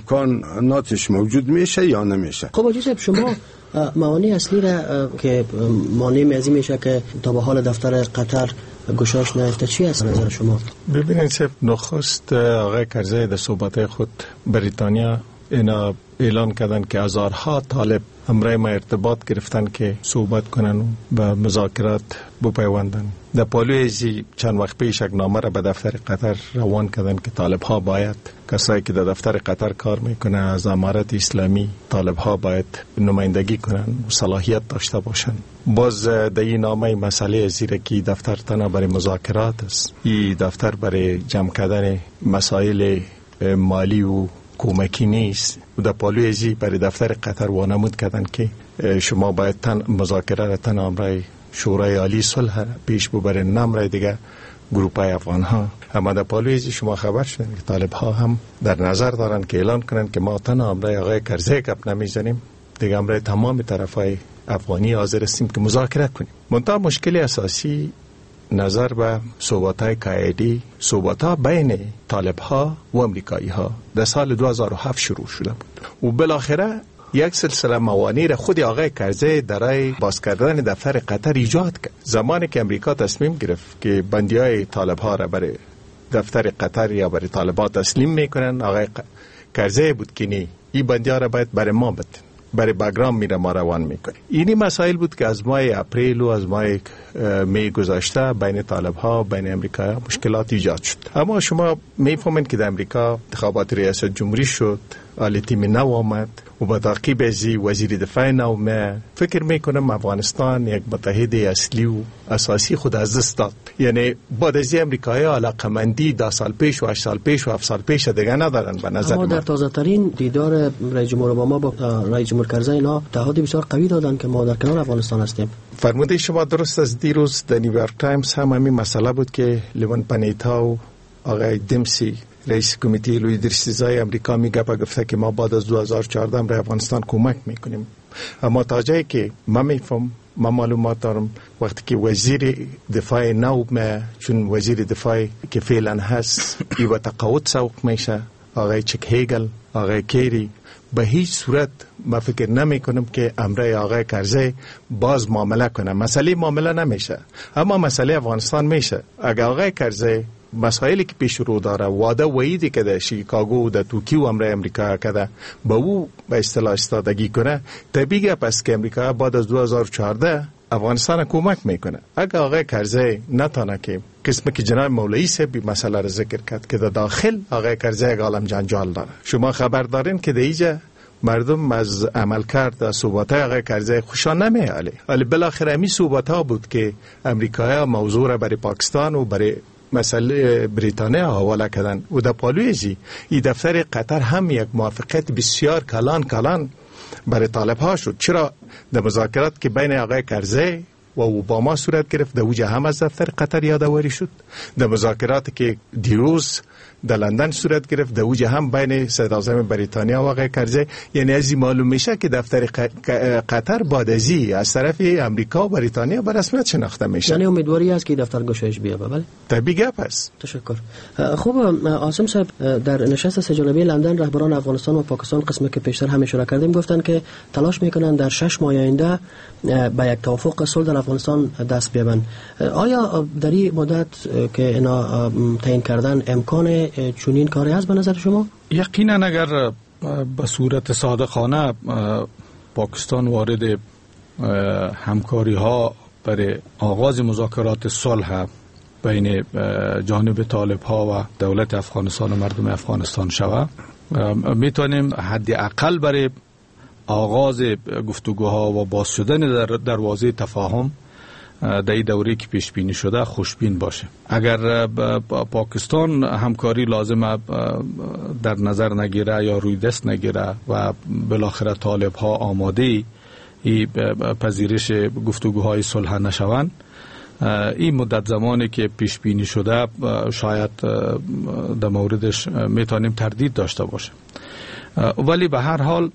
امکاناتش موجود میشه یا نمیشه؟ خب آجی صاحب شما موانع اصلی را که مانع میازی میشه که تا به حال دفتر قطر گشایش نیافته چی است نظر شما؟ ببینید صاحب، نخست آقای کرزی در صحبت خود بریتانیا اینا اعلان کردن که هزارها طالب همراه ما ارتباط گرفتن که صحبت کنن و به مذاکرات بپیوندن. در پالوی ازی چند وقت پیش یک نامه را به دفتر قطر روان کردن که طالب ها باید، کسایی که در دفتر قطر کار میکنه از امارت اسلامی، طالب ها باید نمایندگی کنن و صلاحیت داشته باشن. باز در این نامه مسئله ازی را که دفتر تنها برای مذاکرات است، این دفتر برای جمع کردن مسائل مالی و کمکی نیست. و در پالوی ازی برای دفتر قطر وانمود کردن که شما باید تن مذاکره را تن امرای شورای عالی صلح پیش ببرین، نمرای دیگه گروپای افغان ها. اما در پالوی ازی شما خبر شدن که طالب ها هم در نظر دارن که اعلان کنن که ما تن امرای آقای کرزی گپ نمیزنیم، دیگه امرای تمام طرفای افغانی حاضر هستیم که مذاکره کنیم. منتها مشکل اساسی نظر به صحبت‌های قائدی، صحبت‌ها بین طالب‌ها و امریکایی‌ها در سال دو هزار و هفت شروع شده بود و بالاخره یک سلسله موانع را خود آقای کرزی درای باز کردن دفتر قطر ایجاد کرد. زمانی که امریکا تصمیم گرفت که بندی‌های طالب‌ها را برای دفتر قطر یا برای طالبات تسلیم میکنن، آقای کرزی بود که نه، این بندی‌ها را باید برای ما بدن، برای بگرام میره ما روان میکنه. اینی مسائل بود که از ماه اپریل و از ماه می گذشته بین طالب ها بین امریکا مشکلات ایجاد شد. اما شما میفهمین که در امریکا انتخابات ریاست جمهوری شد، آل تیم نو آمد و با تعقیب ازی وزیر دفاع نو ما فکر میکنم افغانستان یک متحد اصلی و اساسی خود از دست داد. یعنی بعد از امریکایی علاقمندی ده سال پیش و هشت سال پیش و هفت سال پیش دیگه ندارن به نظر ما. در تازه ترین دیدار رئیس جمهور اوباما با رئیس جمهور کرزی اینا تعهد بسیار قوی دادن که ما در کنار افغانستان هستیم. فرموده شما درست از دیروز در نیویورک تایمز هم همین مسئله بود که لیوان پنیتا و آقای دمسی رئیس کمیته لوی درستیزای امریکا میگه گفته که ما بعد از دو هزار و چهارده به افغانستان کمک میکنیم. اما تا جایی که من میفهم، من معلومات دارم، وقتی که وزیر دفاع نو ما، چون وزیر دفاع که فعلا هست ای و تقاعد سوق میشه، آقای چک هیگل، آقای کیری، به هیچ صورت ما فکر نمی کنم که امرای آقای کرزی باز معامله کنه. مسئله معامله نمیشه، اما مسئله افغانستان میشه. اگر آقای کرزی مسائلی که پیش رو داره، وعده وعیدی که در شیکاگو و در توکیو امرای امریکا کرده به او به اصطلاح استادگی کنه، طبیعیه پس که امریکا بعد از دو هزار و چهارده افغانستان کمک میکنه. اگر آقای کرزی نتانه که قسم که جناب مولوی صاحب مسئله را ذکر کرد که در داخل آقای کرزی یک عالم جنجال داره، شما خبر دارین که در اینجا مردم از عمل کرد از صحبت‌های آقای کرزی خوشان نمیاله. ولی بالاخره می صحبت‌ها بود که امریکایی‌ها موضوع را برای پاکستان و برای مسئله بریتانیا حواله کردن و در پالوی ازی این دفتر قطر هم یک موافقت بسیار کلان کلان برای طالب ها شد. چرا در مذاکرات که بین آقای کرزی و اوباما صورت گرفت، در اوجه هم از دفتر قطر یادآوری شد. در مذاکراتی که دیروز در لندن صورت گرفت، در اوجه هم بین صدر اعظم بریتانیا و آقای کرزی، یعنی از این معلوم میشه که دفتر قطر بعد از این از طرف امریکا و بریتانیا به رسمیت شناخته میشه. یعنی امیدواری است که دفتر گشایش بیابه. بله، طبیعی گپ است. تشکر. خب عاصم صاحب، در نشست سه جانبه لندن رهبران افغانستان و پاکستان، قسمی که پیشتر هم اشاره کردیم، گفتن که تلاش میکنن در شش ماه آینده به یک توافق صلح در افغانستان دست بیابند. آیا در این مدت که اینا تعیین کردن امکان چنین کاری هست به نظر شما؟ یقینا اگر به صورت صادقانه پاکستان وارد همکاری ها برای آغاز مذاکرات صلح بین جانب طالب ها و دولت افغانستان و مردم افغانستان شود، میتونیم حداقل برای آغاز گفتگوها و باز شدن در دروازه تفاهم در این دوره که پیش بینی شده خوشبین باشه. اگر پاکستان همکاری لازمه در نظر نگیره یا روی دست نگیره و بالاخره طالب ها آماده ای پذیرش گفتگوهای صلح نشوند، این مدت زمانی که پیش بینی شده شاید در موردش میتونیم تردید داشته باشه. ولی به هر حال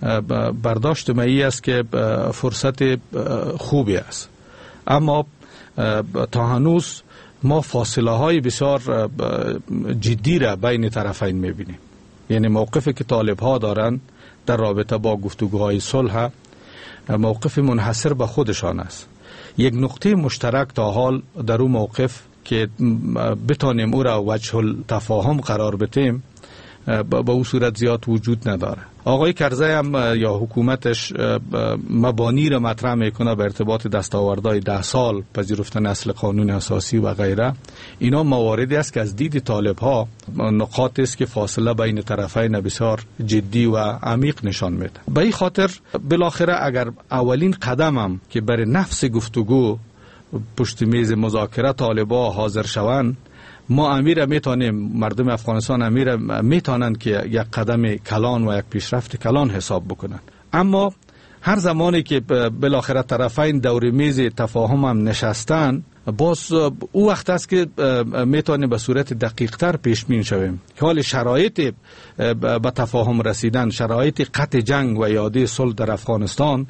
برداشت می است که فرصت خوبی است، اما تا هنوز ما فاصله های بسیار جدی را بین طرفین میبینیم. یعنی موقفی که طالب ها دارن در رابطه با گفتگوهای صلح موقف منحصر به خودشان است. یک نقطه مشترک تا حال در اون موقف که بتانیم او را وجه التفاهم قرار بدیم با او صورت زیاد وجود نداره. آقای کرزی هم یا حکومتش مبانی را مطرح میکنه به ارتباط دستاوردهای ده سال پذیرفتن اصل قانون اساسی و غیره. اینا مواردی است که از دید طالب ها نقاطی است که فاصله بین طرفین بسیار جدی و عمیق نشان میده. به این خاطر بالاخره اگر اولین قدم هم که برای نفس گفتگو پشت میز مذاکره طالبا حاضر شوند، ما امیر میتونیم، مردم افغانستان امیر میتونن که یک قدم کلان و یک پیشرفت کلان حساب بکنن. اما هر زمانی که بالاخره طرفین دور میز تفاهم هم نشستن، باز او وقت است که میتونیم به صورت دقیق تر پیش بین شویم که حال شرایط به تفاهم رسیدن، شرایط قطع جنگ و اعاده صلح در افغانستان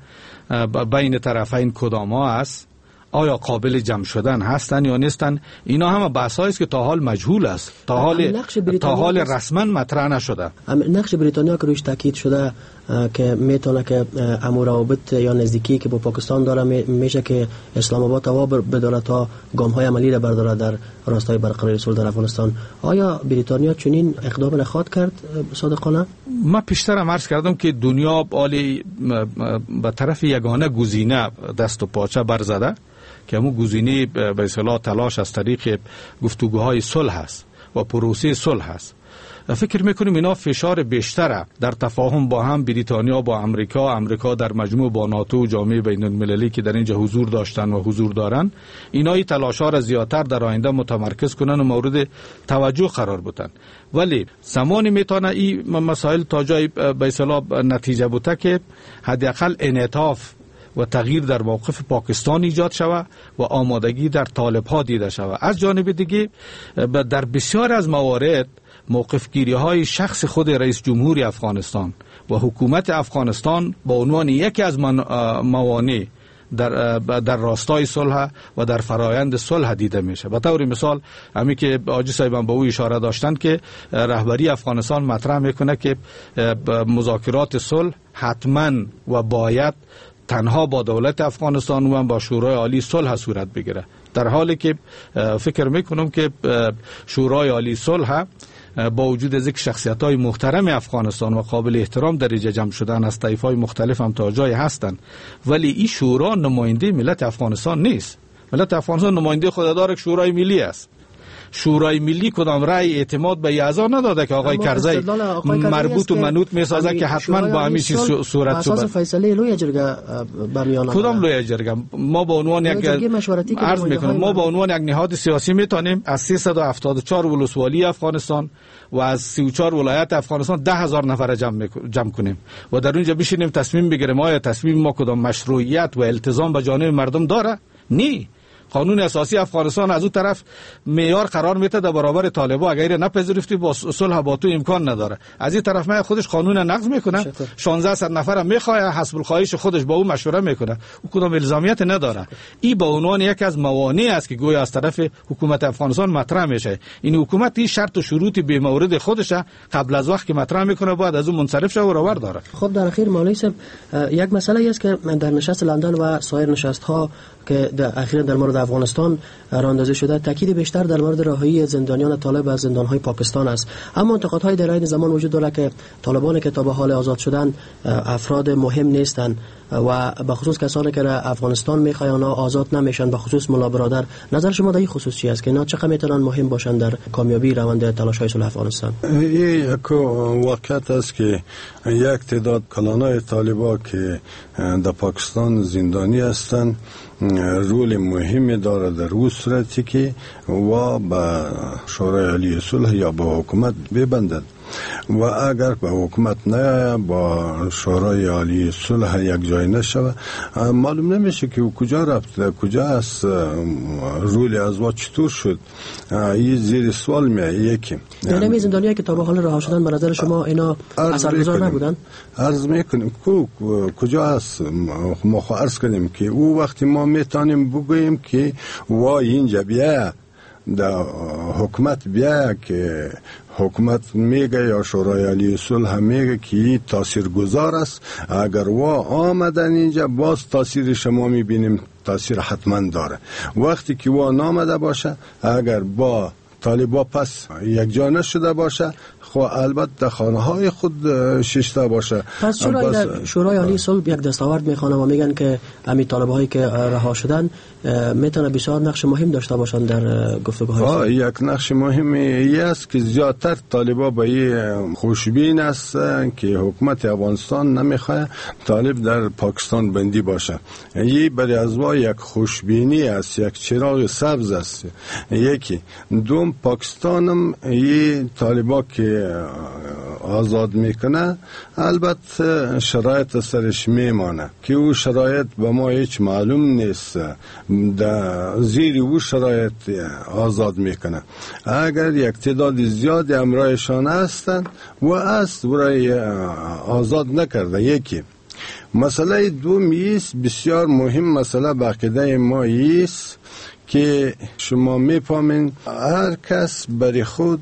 بین طرفین کدام ها است، آیا قابل جمع شدن هستن یا نیستن. اینا همه بحثایی است که تا حال مجهول است، تا حال تا حال رسما مطرح نشده. نقش بریتانیا که روش تاکید شده که میتونه که امور روابط یا نزدیکی که با پاکستان داره میشه که اسلام آباد توا بداره تا گام های عملی را برداره در راستای برقراری صلح در افغانستان. آیا بریتانیا چنین اقدام نخواهد کرد صادقانه؟ ما پیشتر هم عرض کردم که دنیا عالی به طرف یگانه گزینه دست و پاچه برزده که همون گزینه به اصطلاح تلاش از طریق گفتگوهای صلح است و پروسه صلح است. فکر میکنیم اینا فشار بیشتره در تفاهم با هم بریتانیا با امریکا، امریکا در مجموع با ناتو و جامعه بین المللی که در اینجا حضور داشتن و حضور دارن، اینا این تلاش‌ها را زیادتر در آینده متمرکز کنن و مورد توجه قرار بدن. ولی زمانی میتونه این مسائل تا جای به اصطلاح نتیجه بوده که حداقل انعطاف و تغییر در موقف پاکستان ایجاد شود و آمادگی در طالب ها دیده شود. از جانب دیگه در بسیار از موارد موقف گیری های شخص خود رئیس جمهوری افغانستان و حکومت افغانستان با عنوان یکی از موانع در در راستای صلح و در فرایند صلح دیده میشه. به طور مثال همین که حاجی صاحبان به او اشاره داشتن که رهبری افغانستان مطرح میکنه که مذاکرات صلح حتما و باید تنها با دولت افغانستان و با شورای عالی صلح صورت بگیره، در حالی که فکر میکنم که شورای عالی صلح با وجود از یک شخصیت‌های محترم افغانستان و قابل احترام درجه جمع شدن از طایف‌های مختلف هم تا جای هستند، ولی این شورا نماینده ملت افغانستان نیست. ملت افغانستان نماینده خوددار شورای ملی است. شورای ملی کدام رأی اعتماد به اعضا نداده که آقای کرزی مربوط و منوط میسازه که حتما با همین چیز صورت شود. اساس فیصله لوی جرگه به میان کدام لوی جرگه؟ ما به عنوان یک عرض میکنم ما به عنوان یک نهاد سیاسی میتونیم از سیصد و هفتاد و چهار ولسوالی افغانستان و از سی و چهار ولایت افغانستان ده هزار نفر جمع جمع کنیم و در اونجا بشینیم تصمیم بگیریم آیا تصمیم ما کدام مشروعیت و التزام به جانب مردم داره نی قانون اساسی افغانستان از اون طرف معیار قرار میده در برابر طالبان، اگر نپذیرفتی با صلح با تو امکان نداره. از این طرف من خودش قانون نقض میکنه، شانزده صد نفر میخواد حسب الخواهش خودش با اون مشوره میکنه، او کدام الزامیت نداره. این به عنوان یک از موانع است که گویا از طرف حکومت افغانستان مطرح میشه. این حکومت این شرط و شروط به مورد خودش قبل از وقت که مطرح میکنه باید از اون منصرف شه و راور داره. خب در اخیر مولوی صاحب یک مسئله است که در نشست لندن و سایر نشست ها که در اخیراً در مورد افغانستان راندازی شده، تاکید بیشتر در مورد رهایی زندانیان طالب از زندان‌های پاکستان است. اما انتقادهای در این زمان وجود دارد که طالبان که تا به حال آزاد شدن افراد مهم نیستند و به خصوص کسانی که در افغانستان میخواین آزاد نمیشن، به خصوص ملا برادر. نظر شما در این خصوص چی است که اینا چقدر میتونن مهم باشن در کامیابی روند تلاش‌های صلح افغانستان؟ این یک واقعیت است که یک تعداد کلانای طالبان که در پاکستان زندانی هستند رول مهمی داره در اون صورتی که و به شورای عالی صلح یا به حکومت ببندد و اگر به حکومت نه با شورای عالی صلح یک جای نشوه معلوم نمیشه که او کجا رفت، کجا است، رول از وا چطور شد. این زیر سوال میاد. یکی یعنی می زندانیایی که تا به حال رها شدن به نظر شما اینا اثرگذار نبودن؟ عرض میکنیم کو کجا است؟ ما خو عرض کنیم که او وقتی ما میتونیم بگوییم که وای اینجا بیا در حکومت بیا که حکومت میگه یا شورای عالی صلح میگه که تاثیرگذار است، اگر وا آمدن اینجا باز تاثیر شما میبینیم، تاثیر حتما داره. وقتی که وا نامده باشه، اگر با طالبا پس یک جا نشده باشه، خب البته در خانه های خود ششته باشه. پس چرا در شورای عالی صلح یک دستاورد میخوانه و میگن که همین طالبایی که رها شدن میتونه بسیار نقش مهم داشته باشن در گفتگوهای صلح؟ یک نقش مهمی است که زیادتر طالبا به این خوشبین است که حکومت افغانستان نمیخواد طالب در پاکستان بندی باشه. این برای از وا یک خوشبینی است، یک چراغ سبز است. یکی دوم پاکستانم این طالبا که آزاد میکنه البته شرایط سرش میمانه که او شرایط به ما هیچ معلوم نیست، در زیر او شرایط آزاد میکنه. اگر یک تعداد زیاد امرایشان هستند و است برای آزاد نکرده. یکی مسئله دوم است بسیار مهم، مسئله باقیده ما است که شما میفهمین هر کس برای خود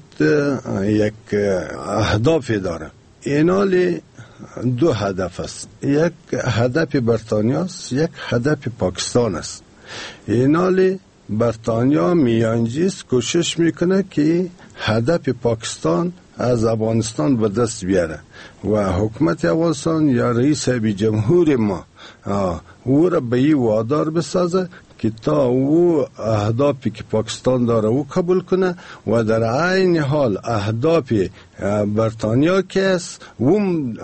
یک اهدافی داره. اینالی دو هدف است، یک هدف بریتانیا است، یک هدف پاکستان است. اینالی بریتانیا میانجیست کوشش میکنه که هدف پاکستان از افغانستان به دست بیاره و حکومت افغانستان یا رئیس جمهور ما او را به این وادار بسازه که تا او اهدافی که پاکستان داره او قبول کنه و در عین حال اهداف بریتانیا که است او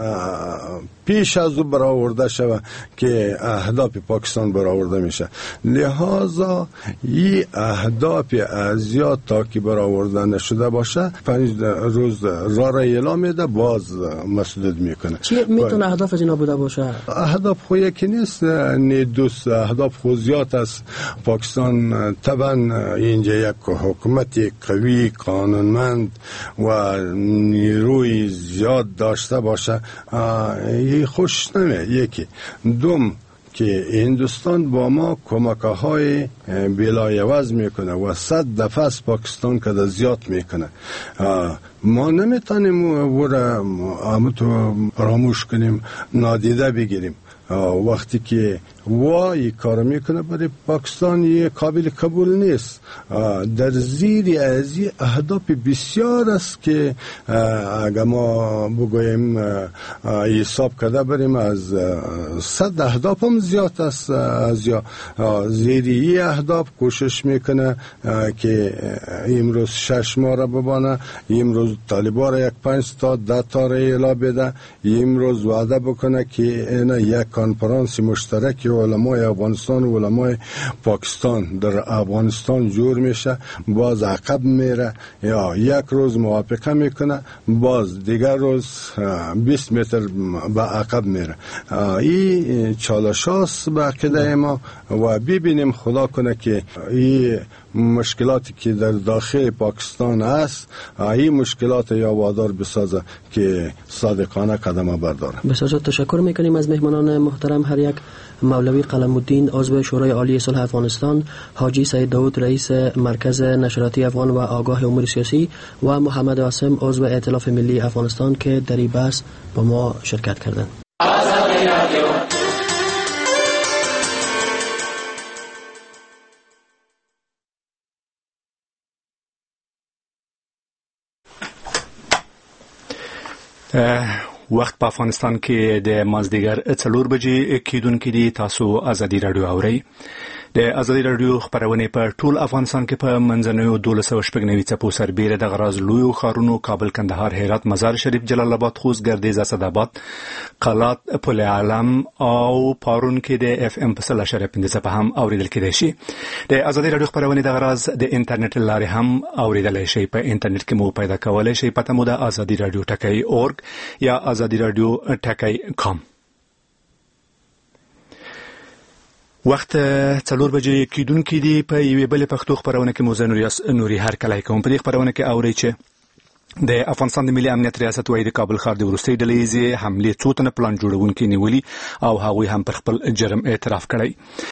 پیش از او برآورده شود که اهداف پاکستان برآورده میشه. لحاظا این اهداف ازیاد تا که برآورده نشده باشه پنج روز راه را اعلام میده، باز مسدود میکنه. چی میتونه اهداف از اینا بوده باشه؟ اهداف خو یکی نیست، نه دوست اهداف خو زیاد است. پاکستان طبعا اینجا یک حکومت قوی قانونمند و نیروی زیاد داشته باشه این خوش نمیه. یکی دوم که هندوستان با ما کمک های بلایوز میکنه و صد دفعه از پاکستان که زیاد میکنه. ما نمیتونیم او را همونطور فراموش کنیم، نادیده بگیریم. وقتی که وای کار میکنه برای پاکستان یه قابل قبول نیست. در زیر از اهداف بسیار است که اگر ما بگویم حساب کرده بریم از صد اهداف هم زیاد است. از یا زیر این اهداف کوشش میکنه که امروز شش ماه را ببانه، امروز طالبان را یک پنج تا ده تا را اعلام بده، امروز وعده بکنه که اینا یک کنفرانس مشترکی علمای افغانستان و علمای پاکستان در افغانستان جور میشه، باز عقب میره یا یک روز موافقه میکنه، باز دیگر روز بیست متر به عقب میره. این چالش هاست به عقیده ما و ببینیم خدا کنه که این مشکلاتی که در داخل پاکستان است این مشکلات یا وادار بسازه که صادقانه قدم برداره. بسیار تشکر میکنیم از مهمانان محترم، هر یک مولوی قلم الدین عضو شورای عالی صلح افغانستان، حاجی سید داود رئیس مرکز نشراتی افغان و آگاه امور سیاسی و محمد عاصم عضو ائتلاف ملی افغانستان که در این بحث با ما شرکت کردند. وخت په افغانستان کې د مازدیګر څلور بجې کېدونکې دي. تاسو ازادي راډیو اورئ. د ازادي راډیو خبرونه په ټول افغانستان کې په منځنوي دولس سوه شپږ نوي څپو سربیره د غراز لویو ښارونو کابل، کندهار، هرات، مزار شریف، جلال آباد، خوست، ګردیز، اسداباد، قلات، پل علم او پارون کې د اف ام په سل اشاریه پنځه څپه هم اوریدل کېدای شي. د ازادي راډیو خبرونه د غراز د انټرنیټ لارې هم اوریدل شي. په انټرنیټ کې مو پیدا کولای شي. پته مو د ازادي راډیو ټکی اورګ یا ازادي راډیو ټکی کام. وخت څلور بجې کېدونکې دي. په یوې بلې پښتو خبرونه کې موزه نوري هر کله کوم. په دې خبرونه کې اورئ چې د افغانستان د ملي امنیت ریاست وايي د کابل ښار د وروستۍ ډلې حملې څو تنه پلان جوړونکي نیولي او هغوی هم پر خپل جرم اعتراف کړی.